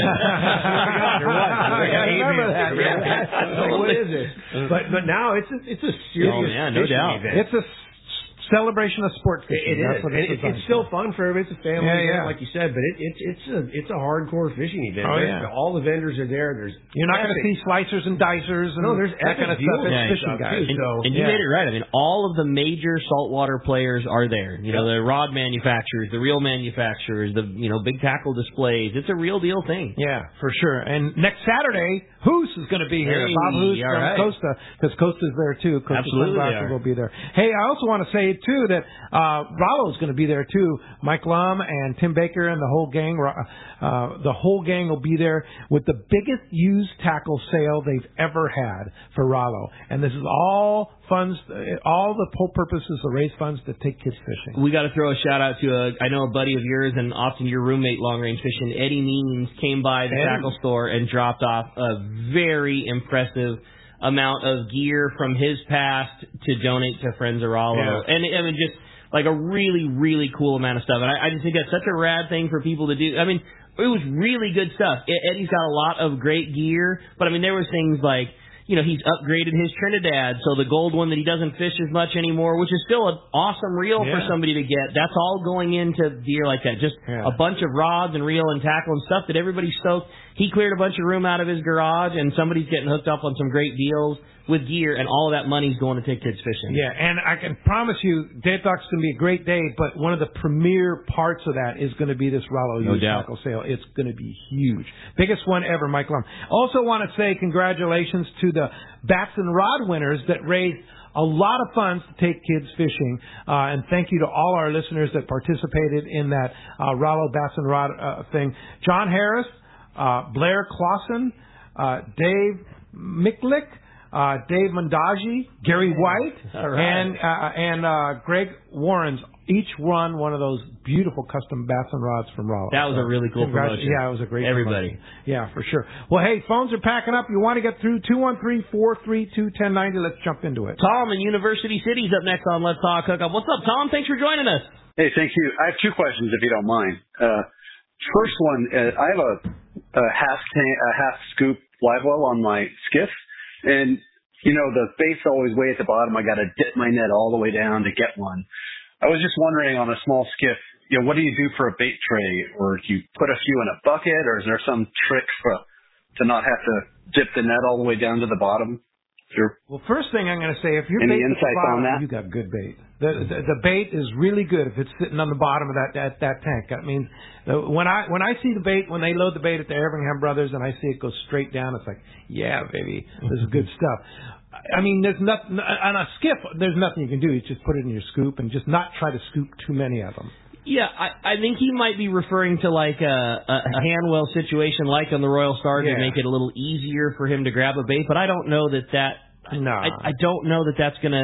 was. I remember that. What is it? But now it's a serious no doubt. event. It's a celebration of sport fishing. It is. It's still fun for everybody. It's a family event, like you said, but it's a hardcore fishing event. Oh, yeah. All the vendors are there. You're not going to see slicers and dicers and there's that kind of stuff. It's fishing guys. And you made it right. I mean, all of the major saltwater players are there. The rod manufacturers, the reel manufacturers, the big tackle displays. It's a real deal thing. Yeah, for sure. And next Saturday, Hoos is going to be here. Bob Hoos from Costa, because Costa's there too. Costa Sunglasses will be there. Hey, I also want to say too that Rollo's going to be there too. Mike Lum and Tim Baker and the whole gang. The whole gang will be there with the biggest used tackle sale they've ever had for Rollo. And this is all funds. All the whole purpose is to raise funds to take kids fishing. We got to throw a shout out to I know a buddy of yours and often your roommate long range fishing, Eddie Means, came by the tackle store and dropped off a very impressive amount of gear from his past to donate to Friends of Rollo. Yeah. And I mean, just a really, really cool amount of stuff. And I just think that's such a rad thing for people to do. I mean, it was really good stuff. Eddie's got a lot of great gear, but I mean, there was things like, he's upgraded his Trinidad, so the gold one that he doesn't fish as much anymore, which is still an awesome reel for somebody to get. That's all going into gear like that. Just a bunch of rods and reel and tackle and stuff that everybody's stoked. He cleared a bunch of room out of his garage, and somebody's getting hooked up on some great deals with gear, and all of that money's going to take kids fishing. Yeah, and I can promise you, Day at Docks is going to be a great day, but one of the premier parts of that is going to be this Rollo used tackle sale. It's going to be huge. Biggest one ever, Mike Lum. Also want to say congratulations to the Bats and Rod winners that raised a lot of funds to take kids fishing, and thank you to all our listeners that participated in that Rollo Bats and Rod thing. John Harris, Blair Clausen, Dave Miklik, Dave Mondaji, Gary White, and Greg Warrens each won one of those beautiful custom bats and rods from Rollo. That was a really cool promotion. Yeah, it was a great Everybody. promotion. Yeah, for sure. Well, hey, phones are packing up. You want to get through 213-432-1090. Let's jump into it. Tom in University City's up next on Let's Talk Hookup. What's up, Tom? Thanks for joining us. Hey, thank you. I have two questions, if you don't mind. First one, I have a half scoop live well on my skiff, and the bait's always way at the bottom. I got to dip my net all the way down to get one. I was just wondering, on a small skiff, what do you do for a bait tray? Or do you put a few in a bucket, or is there some trick to not have to dip the net all the way down to the bottom Sure. Well, first thing I'm going to say, if your Any bait at the insights bottom, on that? you got good bait. The bait is really good if it's sitting on the bottom of that tank. That means when I see the bait, when they load the bait at the Everingham Brothers and I see it go straight down, it's like, yeah, baby, this is good stuff. I mean, there's nothing on a skiff. There's nothing you can do. You just put it in your scoop and just not try to scoop too many of them. Yeah, I think he might be referring to like a handwell situation like on the Royal Star to make it a little easier for him to grab a bait, but I don't know that No. I don't know that that's going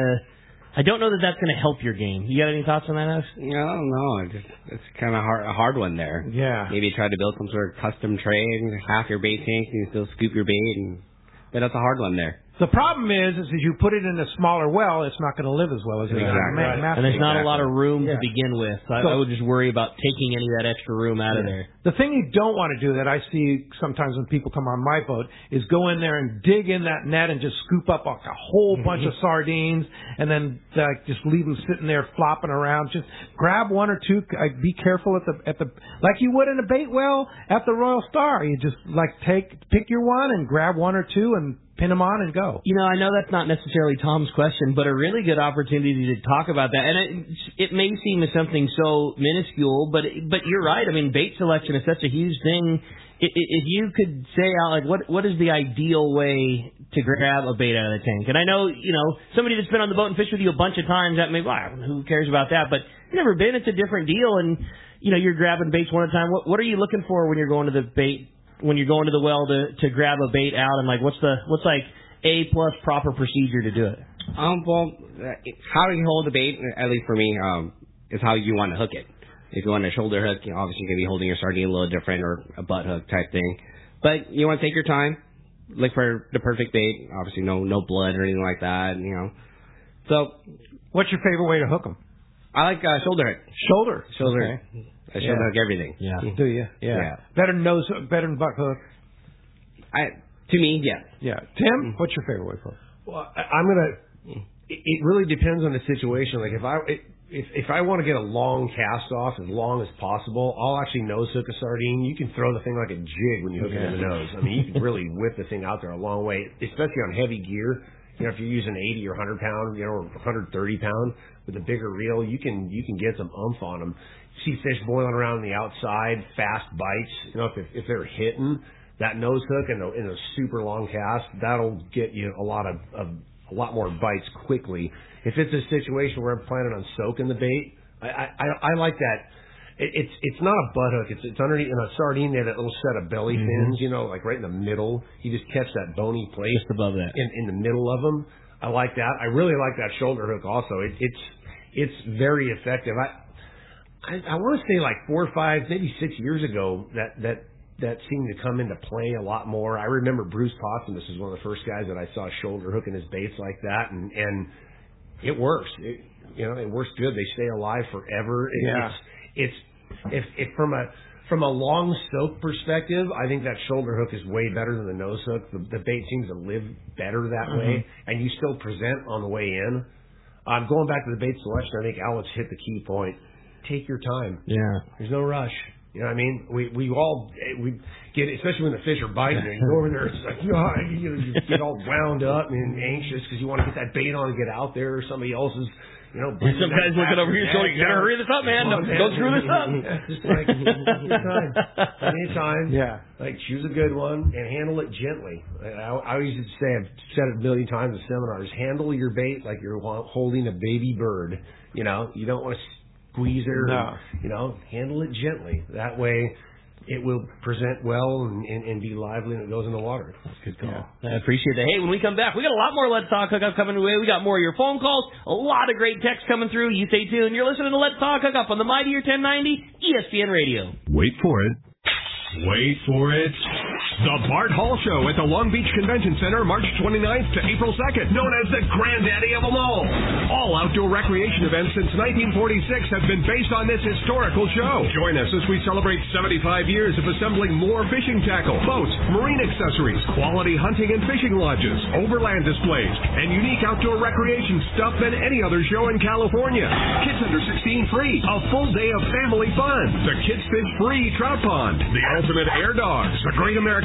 to help your game. You got any thoughts on that, Alex? Yeah, I don't know. It's kind of a hard one there. Yeah. Maybe try to build some sort of custom tray and half your bait tank and you still scoop your bait, but that's a hard one there. The problem is if you put it in a smaller well, it's not going to live as well as it does. And there's not a lot of room to begin with. I would just worry about taking any of that extra room out of there. The thing you don't want to do that I see sometimes when people come on my boat is go in there and dig in that net and just scoop up a whole bunch of sardines and then just leave them sitting there flopping around. Just grab one or two. Be careful at the like you would in a bait well at the Royal Star. You just pick your one and grab one or two and pin them on and go. You know, I know that's not necessarily Tom's question, but a really good opportunity to talk about that. And it may seem as something so minuscule, but you're right. I mean, bait selection is such a huge thing. If you could say out, like, what is the ideal way to grab a bait out of the tank? And I know, somebody that's been on the boat and fished with you a bunch of times, that may, who cares about that? But you've never been. It's a different deal. And, you're grabbing baits one at a time. What are you looking for when you're going to the bait? When you're going to the well to grab a bait out, and what's like A+ proper procedure to do it? Well, how you hold the bait, at least for me, is how you want to hook it. If you want a shoulder hook, obviously you're going to be holding your sardine a little different, or a butt hook type thing. But you want to take your time, look for the perfect bait. Obviously, no blood or anything like that. So, what's your favorite way to hook them? I like shoulder hook. Shoulder. Okay. I shoulder hook everything. Yeah. Do you? Yeah. Better nose hook, better than butt hook. To me, yeah. Yeah. Tim, what's your favorite way to hook? Well, it really depends on the situation. Like if I want to get a long cast off, as long as possible, I'll actually nose hook a sardine. You can throw the thing like a jig when you hook it in the nose. I mean, you can really whip the thing out there a long way, especially on heavy gear. If you're using 80 or 100 pound, or 130 pound with a bigger reel, you can get some oomph on them. See fish boiling around on the outside, fast bites. If they're hitting that nose hook in a super long cast, that'll get you a lot more bites quickly. If it's a situation where I'm planning on soaking the bait, I like that. It's not a butt hook. It's underneath in a sardine. They have that little set of belly fins, like right in the middle. You just catch that bony place just above that in the middle of them. I like that. I really like that shoulder hook also. It's very effective. I want to say like 4 or 5, maybe 6 years ago that seemed to come into play a lot more. I remember Bruce Potsdam is one of the first guys that I saw shoulder hooking his baits like that, and it works. It works good. They stay alive forever. It's if from a long soak perspective, I think that shoulder hook is way better than the nose hook. The bait seems to live better that way, and you still present on the way in. Going back to the bait selection, I think Alex hit the key point. Take your time. Yeah. There's no rush. You know what I mean? We get, especially when the fish are biting, you go over there, it's like, you get all wound up and anxious because you want to get that bait on and get out there, or somebody else is, some guys looking over here saying, you gotta hurry this up, man. Don't screw this up. Just like, anytime. Yeah. Like, choose a good one and handle it gently. I always say, I've said it a million times in seminars, handle your bait like you're holding a baby bird. You don't want to squeeze her. No. Handle it gently. That way, it will present well and be lively when it goes in the water. Good call. Yeah. I appreciate that. Hey, when we come back, we got a lot more Let's Talk Hookup coming away. We got more of your phone calls, a lot of great texts coming through. You stay tuned. You're listening to Let's Talk Hookup on the Mightier 1090 ESPN Radio. Wait for it. Wait for it. The Bart Hall Show at the Long Beach Convention Center, March 29th to April 2nd, known as the granddaddy of them all outdoor recreation events since 1946 have been based on this historical show. Join us as we celebrate 75 years of assembling more fishing tackle, boats, marine accessories, quality hunting and fishing lodges, overland displays, and unique outdoor recreation stuff than any other show in California. Kids under 16 free, a full day of family fun, the Kids Fish Free Trout Pond, the Ultimate Air Dogs, the Great American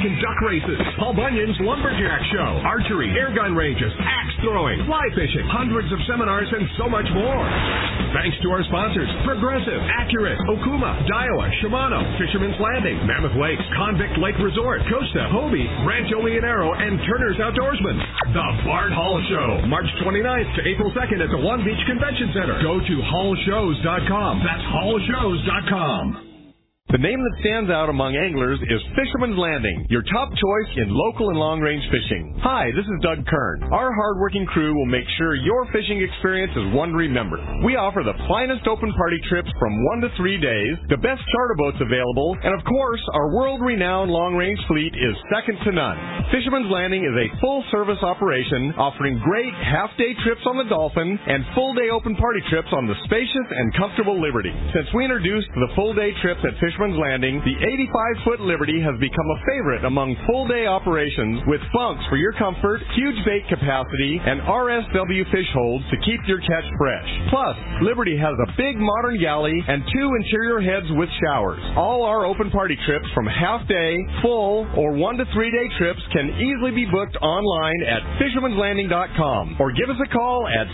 American duck races, Paul Bunyan's Lumberjack Show, archery, airgun ranges, axe throwing, fly fishing, hundreds of seminars, and so much more. Thanks to our sponsors, Progressive, Accurate, Okuma, Daiwa, Shimano, Fisherman's Landing, Mammoth Lakes, Convict Lake Resort, Costa, Hobie, Rancho Leonero, and Turner's Outdoorsman. The Bart Hall Show, March 29th to April 2nd at the Long Beach Convention Center. Go to hallshows.com. That's hallshows.com. The name that stands out among anglers is Fisherman's Landing, your top choice in local and long-range fishing. Hi, this is Doug Kern. Our hard-working crew will make sure your fishing experience is one to remember. We offer the finest open party trips from 1 to 3 days, the best charter boats available, and of course, our world-renowned long-range fleet is second to none. Fisherman's Landing is a full-service operation offering great half-day trips on the Dolphin and full-day open party trips on the spacious and comfortable Liberty. Since we introduced the full-day trips at Fisherman's Landing, the 85-foot Liberty has become a favorite among full-day operations with bunks for your comfort, huge bait capacity, and RSW fish holds to keep your catch fresh. Plus, Liberty has a big modern galley and 2 interior heads with showers. All our open party trips from half-day, full, or 1 to 3 day trips can easily be booked online at fishermanslanding.com or give us a call at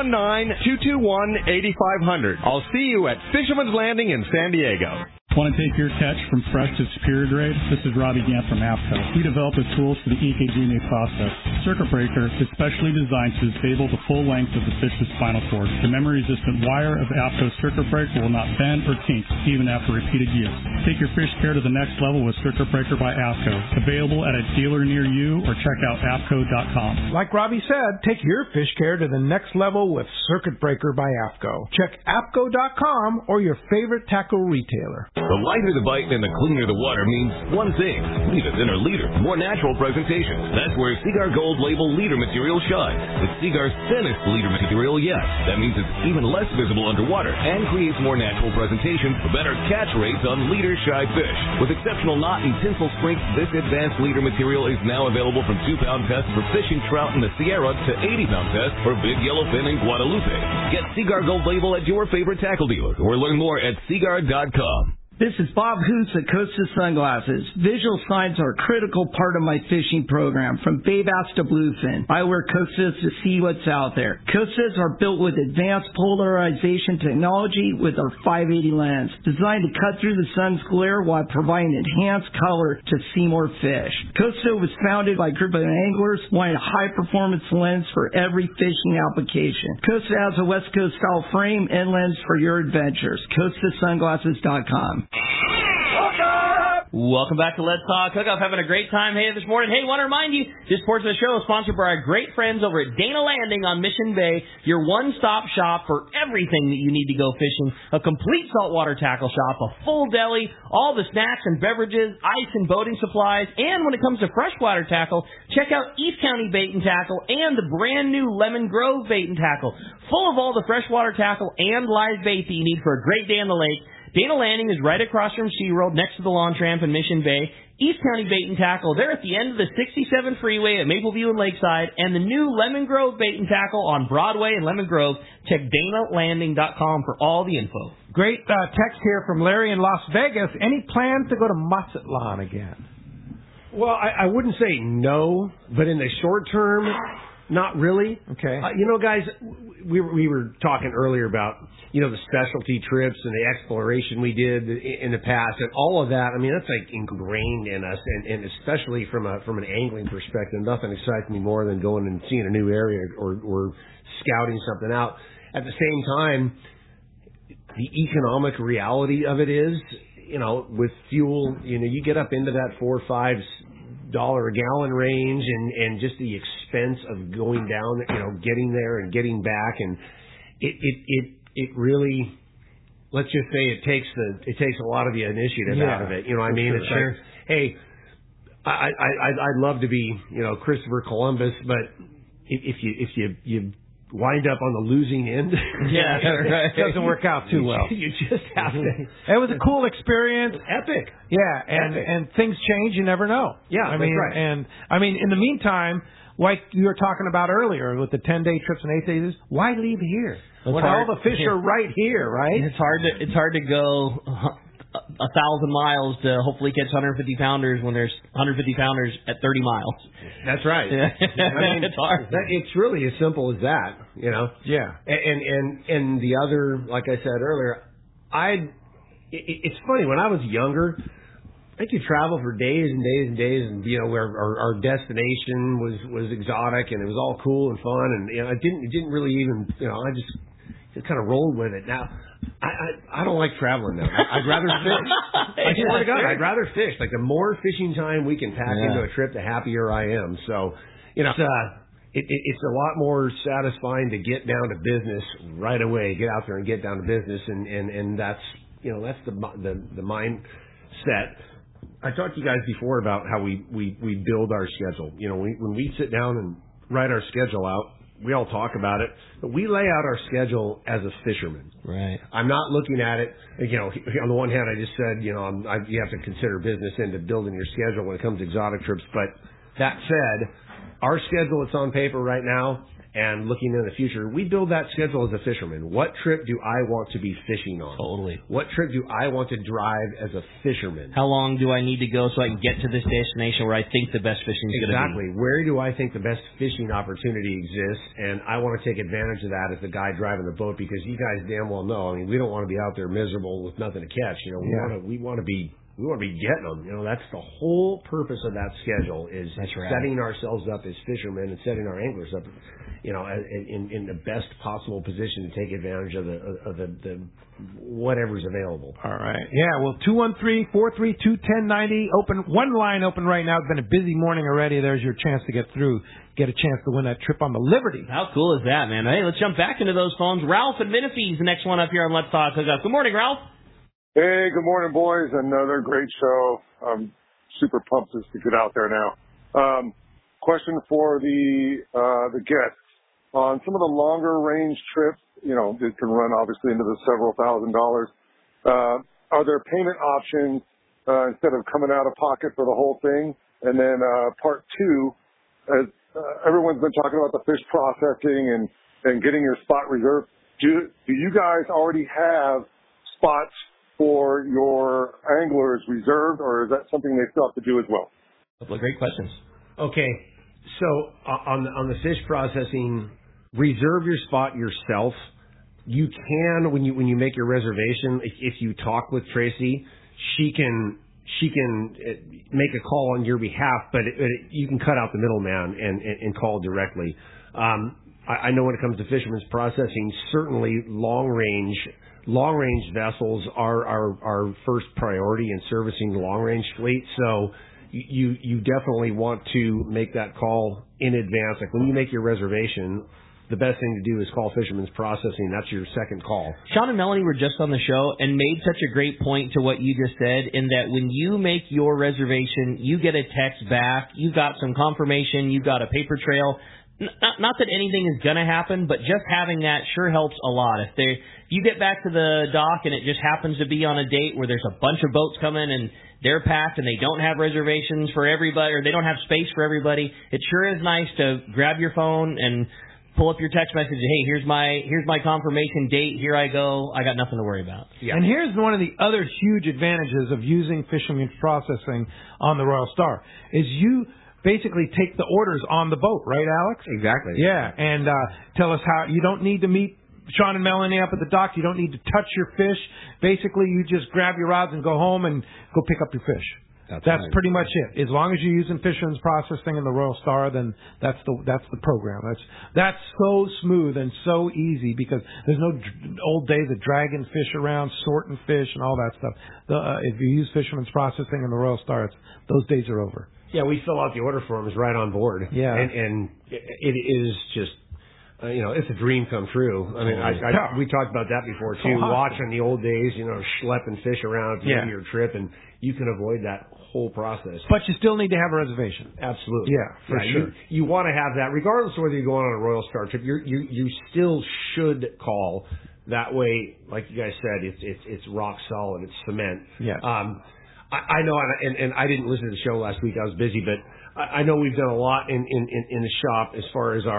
619-221-8500. I'll see you at Fisherman's Landing in San Diego. Want to take your catch from fresh to superior grade? This is Robbie Gant from APCO. We develop the tools for the EKG process. Circuit breaker is specially designed to disable the full length of the fish's spinal cord. The memory-resistant wire of APCO's circuit breaker will not bend or kink even after repeated use. Take your fish care to the next level with Circuit Breaker by APCO. Available at a dealer near you or check out APCO.com. Like Robbie said, take your fish care to the next level with Circuit Breaker by APCO. Check APCO.com or your favorite tackle retailer. The lighter the bite and the cleaner the water means one thing. Need a thinner leader, more natural presentation. That's where Seaguar Gold Label leader material shines. It's Seaguar's thinnest leader material yet. That means it's even less visible underwater and creates more natural presentation for better catch rates on leader-shy fish. With exceptional knot and tinsel strength, this advanced leader material is now available from 2-pound tests for fishing trout in the Sierra to 80-pound tests for big yellowfin in Guadalupe. Get Seaguar Gold Label at your favorite tackle dealer or learn more at Seaguar.com. This is Bob Hoots at Costa Sunglasses. Visual signs are a critical part of my fishing program, from bay bass to bluefin. I wear Costas to see what's out there. Costas are built with advanced polarization technology with our 580 lens, designed to cut through the sun's glare while providing enhanced color to see more fish. Costa was founded by a group of anglers wanting a high-performance lens for every fishing application. Costa has a West Coast style frame and lens for your adventures. CostaSunglasses.com. Welcome back to Let's Talk Hookup. Having a great time here this morning. Hey, want to remind you, this portion of the show is sponsored by our great friends over at Dana Landing on Mission Bay, your one-stop shop for everything that you need to go fishing. A complete saltwater tackle shop, a full deli, all the snacks and beverages, ice and boating supplies, and when it comes to freshwater tackle, check out East County Bait and Tackle and the brand new Lemon Grove Bait and Tackle, full of all the freshwater tackle and live bait that you need for a great day on the lake. Dana Landing is right across from SeaWorld, next to the Lawn Tramp in Mission Bay. East County Bait and Tackle, they're at the end of the 67 freeway at Mapleview and Lakeside. And the new Lemon Grove Bait and Tackle on Broadway and Lemon Grove. Check DanaLanding.com for all the info. Great text here from Larry in Las Vegas. Any plans to go to Mazatlan again? Well, I wouldn't say no, but in the short term, not really. Okay. Guys, we were talking earlier about, the specialty trips and the exploration we did in the past, and all of that. I mean, that's like ingrained in us, and especially from an angling perspective, nothing excites me more than going and seeing a new area or scouting something out. At the same time, the economic reality of it is, with fuel, you get up into that $4 or $5 a gallon range, and just the expense of going down, getting there and getting back, and it really, let's just say it takes a lot of the initiative out of it. You know what I mean? It's like, hey, I'd love to be, Christopher Columbus, but if you wind up on the losing end, it doesn't work out too well. You just have to. It was a cool experience. Epic. Yeah, and things change. You never know. Yeah, that's right. And in the meantime, like you were talking about earlier with the 10-day trips and 8 days, why leave here? When all the fish are right here, right? It's hard to go 1,000 miles to hopefully catch 150 pounders when there's 150 pounders at 30 miles. That's right. It's hard. It's really as simple as that, you know. Yeah. And the other, like I said earlier, it's funny, when I was younger, I could travel for days and days and days, and you know, where our destination was exotic, and it was all cool and fun, and you know, it didn't really even, you know, I just kind of rolled with it. Now, I don't like traveling now. I'd rather fish. I swear to God, I'd rather fish. Like, the more fishing time we can pack into a trip, the happier I am. So, you know, it's a lot more satisfying to get down to business right away. Get out there and get down to business, and that's, you know, that's the mindset. I talked to you guys before about how we build our schedule. You know, when we sit down and write our schedule out, we all talk about it, but we lay out our schedule as a fisherman. Right. I'm not looking at it, you know, on the one hand, I just said, you know, you have to consider business into building your schedule when it comes to exotic trips. But that said, our schedule that's on paper right now, and looking in the future, we build that schedule as a fisherman. What trip do I want to be fishing on? Totally. What trip do I want to drive as a fisherman? How long do I need to go so I can get to this destination where I think the best fishing is going to be? Exactly. Where do I think the best fishing opportunity exists? And I want to take advantage of that as the guy driving the boat, because you guys damn well know, I mean, we don't want to be out there miserable with nothing to catch. You know, we want to be getting them. You know, that's the whole purpose of that schedule, is setting ourselves up as fishermen and setting our anglers up, you know, in the best possible position to take advantage of the whatever's available. All right. Yeah, well, 213-432-1090, open, one line open right now. It's been a busy morning already. There's your chance to get through, get a chance to win that trip on the Liberty. How cool is that, man? Hey, let's jump back into those phones. Ralph and Menifee's the next one up here on Let's Talk Hookup. Good morning, Ralph. Hey, good morning, boys. Another great show. I'm super pumped just to get out there now. Question for the guests. On some of the longer range trips, you know, it can run obviously into the several $1,000s. Are there payment options instead of coming out of pocket for the whole thing? And then part two, as everyone's been talking about the fish processing and getting your spot reserved, do you guys already have spots for your anglers reserved, or is that something they still have to do as well? Couple of great questions. Okay, so on the fish processing, reserve your spot yourself. You can, when you make your reservation, if you talk with Tracy, she can make a call on your behalf, but you can cut out the middleman and call directly. I know when it comes to fishermen's processing, certainly long range vessels are our first priority in servicing the long range fleet. So you definitely want to make that call in advance. Like, when you make your reservation, the best thing to do is call Fisherman's Processing. That's your second call. Sean and Melanie were just on the show and made such a great point to what you just said, in that when you make your reservation, you get a text back, you got some confirmation, you got a paper trail. Not that anything is going to happen, but just having that sure helps a lot. If you get back to the dock and it just happens to be on a date where there's a bunch of boats coming and they're packed and they don't have reservations for everybody, or they don't have space for everybody, it sure is nice to grab your phone and pull up your text message. Hey, here's my confirmation date. Here I go. I got nothing to worry about. Yeah. And here's one of the other huge advantages of using Fisherman's Processing on the Royal Star is you basically take the orders on the boat, right, Alex? Exactly. Yeah, and tell us how you don't need to meet Sean and Melanie up at the dock. You don't need to touch your fish. Basically, you just grab your rods and go home and go pick up your fish. That's right. Pretty much it. As long as you're using Fisherman's Processing in the Royal Star, then that's the program. That's so smooth and so easy, because there's no old days of dragging fish around, sorting fish, and all that stuff. If you use Fisherman's Processing in the Royal Star, those days are over. Yeah, we fill out the order forms right on board. Yeah, and it is just, it's a dream come true. I mean, we talked about that before too. Awesome. Watching the old days, schlepping fish around at the end of your trip, and you can avoid that whole process. But you still need to have a reservation. Absolutely. Yeah, for sure. You want to have that, regardless of whether you're going on a Royal Star trip. You still should call. That way, like you guys said, it's rock solid. It's cement. Yeah. I know, and I didn't listen to the show last week. I was busy, but I know we've done a lot in the shop as far as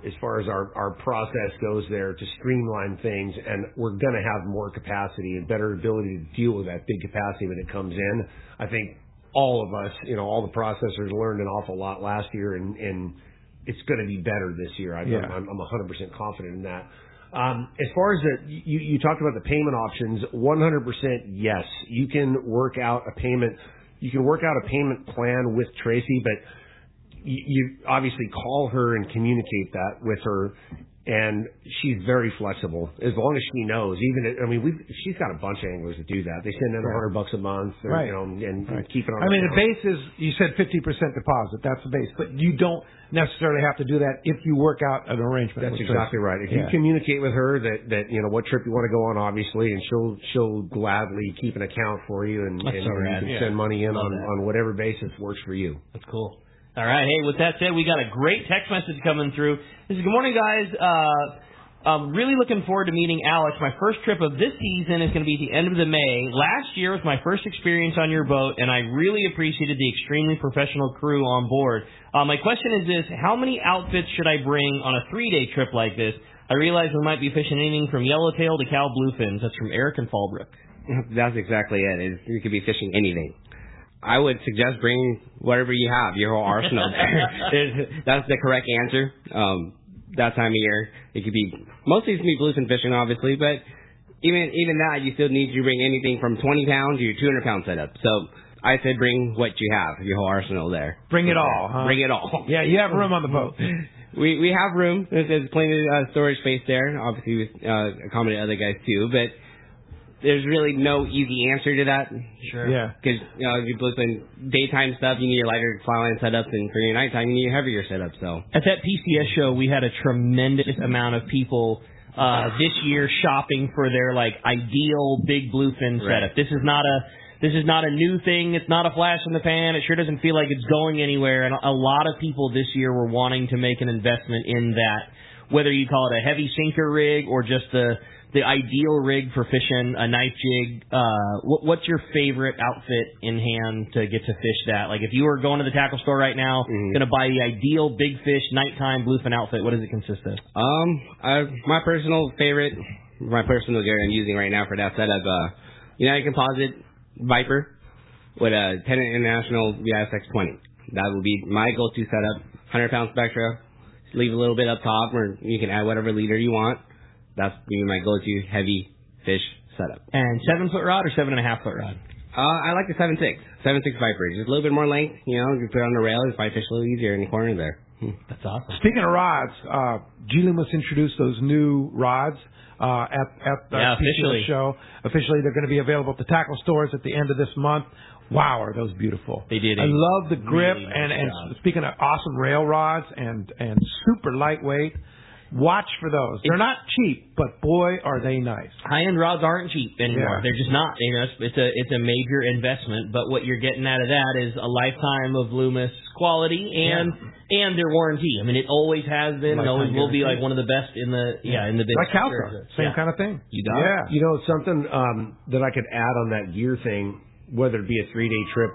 our process goes there to streamline things, and we're going to have more capacity and better ability to deal with that big capacity when it comes in. I think all of us, all the processors learned an awful lot last year, and it's going to be better this year. I'm 100% confident in that. As far as you talked about the payment options, 100% yes. You can work out a payment. You can work out a payment plan with Tracy, but you obviously call her and communicate that with her, and she's very flexible as long as she knows. She's got a bunch of anglers that do that. They send in $100 a month, or, and keep it on. The base is, you said 50% deposit. That's the base, but you don't necessarily have to do that if you work out an arrangement. That's exactly right. If you communicate with her that what trip you want to go on, obviously, and she'll gladly keep an account for you, and you can send money in on whatever basis works for you. That's cool. All right. Hey, with that said, we got a great text message coming through. This is, good morning, guys. I'm really looking forward to meeting Alex. My first trip of this season is going to be at the end of the May. Last year was my first experience on your boat, and I really appreciated the extremely professional crew on board. My question is this: how many outfits should I bring on a 3-day trip like this? I realize we might be fishing anything from yellowtail to Cal bluefins. That's from Eric and Fallbrook. That's exactly it. You could be fishing anything. I would suggest bringing whatever you have, your whole arsenal. That's the correct answer. That time of year, it could be, mostly it's going to be bluefin fishing, obviously, but even that, you still need to bring anything from 20 pounds to your 200-pound setup. So I said bring what you have, your whole arsenal there. Bring it all, huh? Bring it all. Yeah, you have room on the boat. We have room. There's plenty of storage space there. Obviously, we accommodate other guys too, but there's really no easy answer to that. Sure. Yeah. Because, if you bluefin daytime stuff, you need your lighter fly line setups, and for your nighttime, you need a heavier setup. So at that PCS show, we had a tremendous amount of people this year shopping for their ideal big bluefin setup. This is not a new thing. It's not a flash in the pan. It sure doesn't feel like it's going anywhere. And a lot of people this year were wanting to make an investment in that, whether you call it a heavy sinker rig or just the ideal rig for fishing a knife jig. What's your favorite outfit in hand to get to fish that? Like if you were going to the tackle store right now, going to buy the ideal big fish nighttime bluefin outfit, what does it consist of? My personal favorite, my personal gear I'm using right now for that setup, United Composite Viper with a Tennant International VISX20. That will be my go-to setup. 100-pound Spectra. Leave a little bit up top, or you can add whatever leader you want. That's my go-to heavy fish setup. And 7-foot rod or 7.5-foot rod? I like the 7.6 Viper. Just a little bit more length. You put it on the rail and probably fish a little easier in the corner there. That's awesome. Speaking of rods, G-Loomis introduced those new rods at the officially show. Officially, they're going to be available at the tackle stores at the end of this month. Wow, are those beautiful? They did. I love the grip, really and speaking of awesome rail rods and super lightweight. Watch for those. They're not cheap, but boy, are they nice. High-end rods aren't cheap anymore. Yeah. They're just not. It's a major investment, but what you're getting out of that is a lifetime of Loomis quality and their warranty. It always has been and always will be one of the best in the business. Like Calstar, same kind of thing. You got it. Something that I could add on that gear thing, whether it be a 3-day trip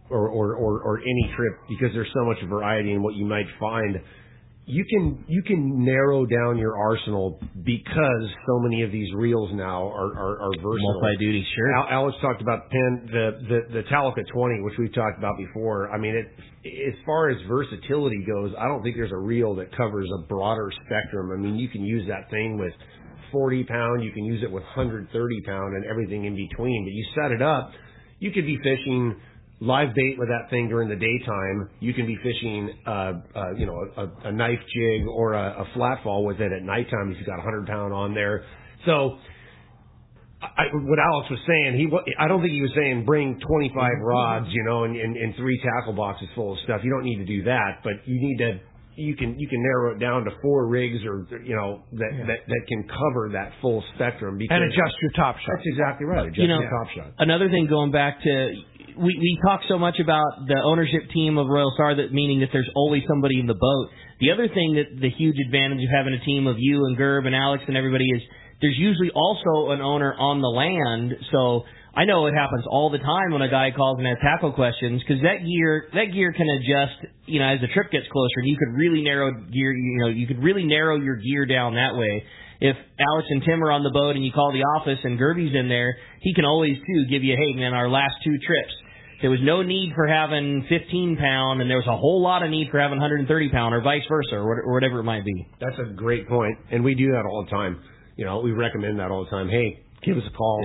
or any trip, because there's so much variety in what you might find. You can narrow down your arsenal because so many of these reels now are versatile. Multi-duty, sure. Alex talked about the Talica 20, which we've talked about before. As far as versatility goes, I don't think there's a reel that covers a broader spectrum. You can use that thing with 40 pound, you can use it with 130 pound, and everything in between. But you set it up, you could be fishing live bait with that thing during the daytime. You can be fishing, a knife jig or a flat fall with it at nighttime if you've got 100 pound on there. So, what Alex was saying, I don't think he was saying bring 25 rods, and 3 tackle boxes full of stuff. You don't need to do that, but you need to. You can narrow it down to 4 rigs, or that can cover that full spectrum. And adjust your top shot. That's exactly right. Adjust your top shot. Another thing, going back to. We talk so much about the ownership team of Royal Star, meaning that there's always somebody in the boat. The other thing that the huge advantage of having a team of you and Gerb and Alex and everybody is there's usually also an owner on the land. So I know it happens all the time when a guy calls and has tackle questions, because that gear can adjust, as the trip gets closer. You could really narrow your gear down that way. If Alex and Tim are on the boat and you call the office and Gerby's in there, he can always, too, give you, hey, man, our last 2 trips, there was no need for having 15-pound, and there was a whole lot of need for having 130-pound, or vice versa, or whatever it might be. That's a great point, and we do that all the time. We recommend that all the time. Hey, give us a call,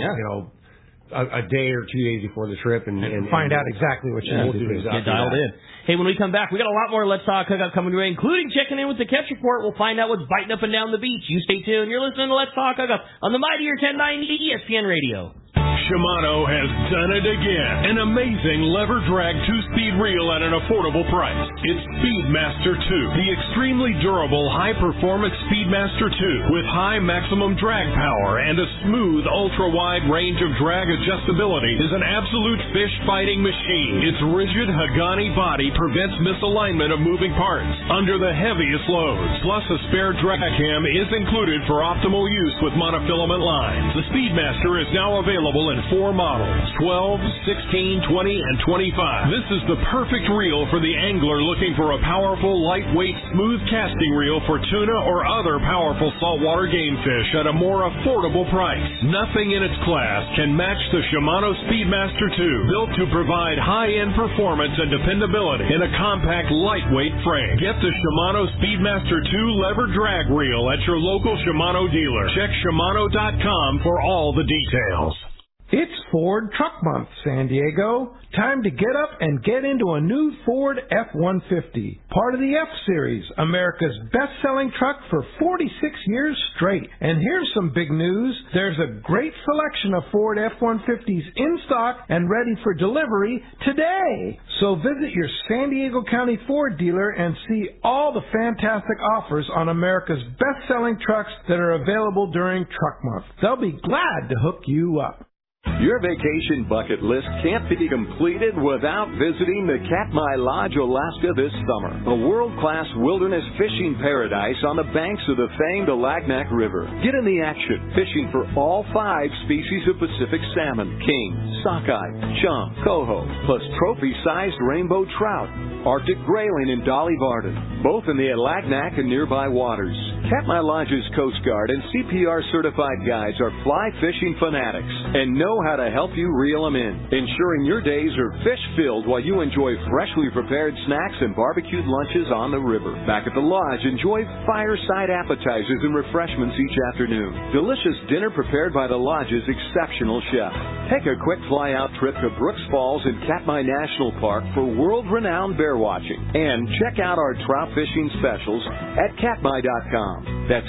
a day or 2 days before the trip, and find out exactly what you need to do. Get dialed in. Hey, when we come back, we got a lot more Let's Talk Hookup coming your way, including checking in with the Catch Report. We'll find out what's biting up and down the beach. You stay tuned. You're listening to Let's Talk Hookup on the Mightier 1090 ESPN Radio. Shimano has done it again. An amazing lever drag 2-speed reel at an affordable price. It's Speedmaster 2, the extremely durable, high-performance Speedmaster 2 with high maximum drag power and a smooth, ultra-wide range of drag adjustability is an absolute fish-fighting machine. Its rigid Hagani body prevents misalignment of moving parts under the heaviest loads. Plus, a spare drag cam is included for optimal use with monofilament lines. The Speedmaster is now available in 4 models, 12, 16, 20, and 25. This is the perfect reel for the angler looking for a powerful, lightweight, smooth casting reel for tuna or other powerful saltwater game fish at a more affordable price. Nothing in its class can match the Shimano Speedmaster 2, built to provide high-end performance and dependability in a compact, lightweight frame. Get the Shimano Speedmaster 2 lever drag reel at your local Shimano dealer. Check Shimano.com for all the details. It's Ford Truck Month, San Diego. Time to get up and get into a new Ford F-150. Part of the F-Series, America's best-selling truck for 46 years straight. And here's some big news. There's a great selection of Ford F-150s in stock and ready for delivery today. So visit your San Diego County Ford dealer and see all the fantastic offers on America's best-selling trucks that are available during Truck Month. They'll be glad to hook you up. Your vacation bucket list can't be completed without visiting the Katmai Lodge, Alaska this summer. A world-class wilderness fishing paradise on the banks of the famed Alagnak River. Get in the action, fishing for all 5 species of Pacific salmon, king, sockeye, chum, coho, plus trophy-sized rainbow trout, Arctic grayling and Dolly Varden, both in the Alagnak and nearby waters. Katmai Lodge's Coast Guard and CPR-certified guides are fly fishing fanatics and know how to help you reel them in, ensuring your days are fish-filled while you enjoy freshly prepared snacks and barbecued lunches on the river. Back at the lodge, enjoy fireside appetizers and refreshments each afternoon. Delicious dinner prepared by the lodge's exceptional chef. Take a quick fly-out trip to Brooks Falls and Katmai National Park for world-renowned bear watching. And check out our trout fishing specials at Katmai.com. That's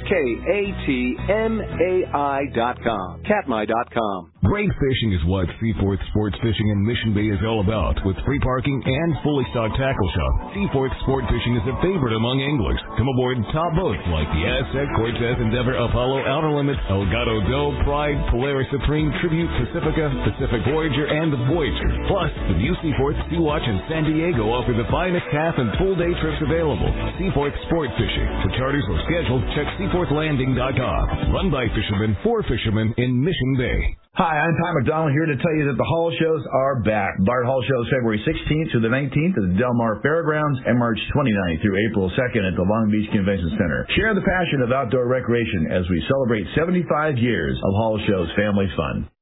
Katmai.com. Katmai.com. Great fishing is what Seaforth Sports Fishing in Mission Bay is all about. With free parking and fully stocked tackle shop, Seaforth Sport Fishing is a favorite among anglers. Come aboard top boats like the Aztec, Cortez, Endeavor, Apollo, Outer Limits, Elgato Doe, Pride, Polaris Supreme, Tribute, Pacifica, Pacific Voyager, and the Voyager. Plus, the new Seaforth Sea Watch in San Diego offer the finest half and full day trips available. Seaforth Sport Fishing. For charters or schedules, check SeaforthLanding.com. Run by fishermen for fishermen in Mission Bay. Hi, I'm Ty McDonald here to tell you that the Hall shows are back. Bart Hall shows February 16th through the 19th at the Del Mar Fairgrounds and March 29th through April 2nd at the Long Beach Convention Center. Share the passion of outdoor recreation as we celebrate 75 years of Hall shows family fun.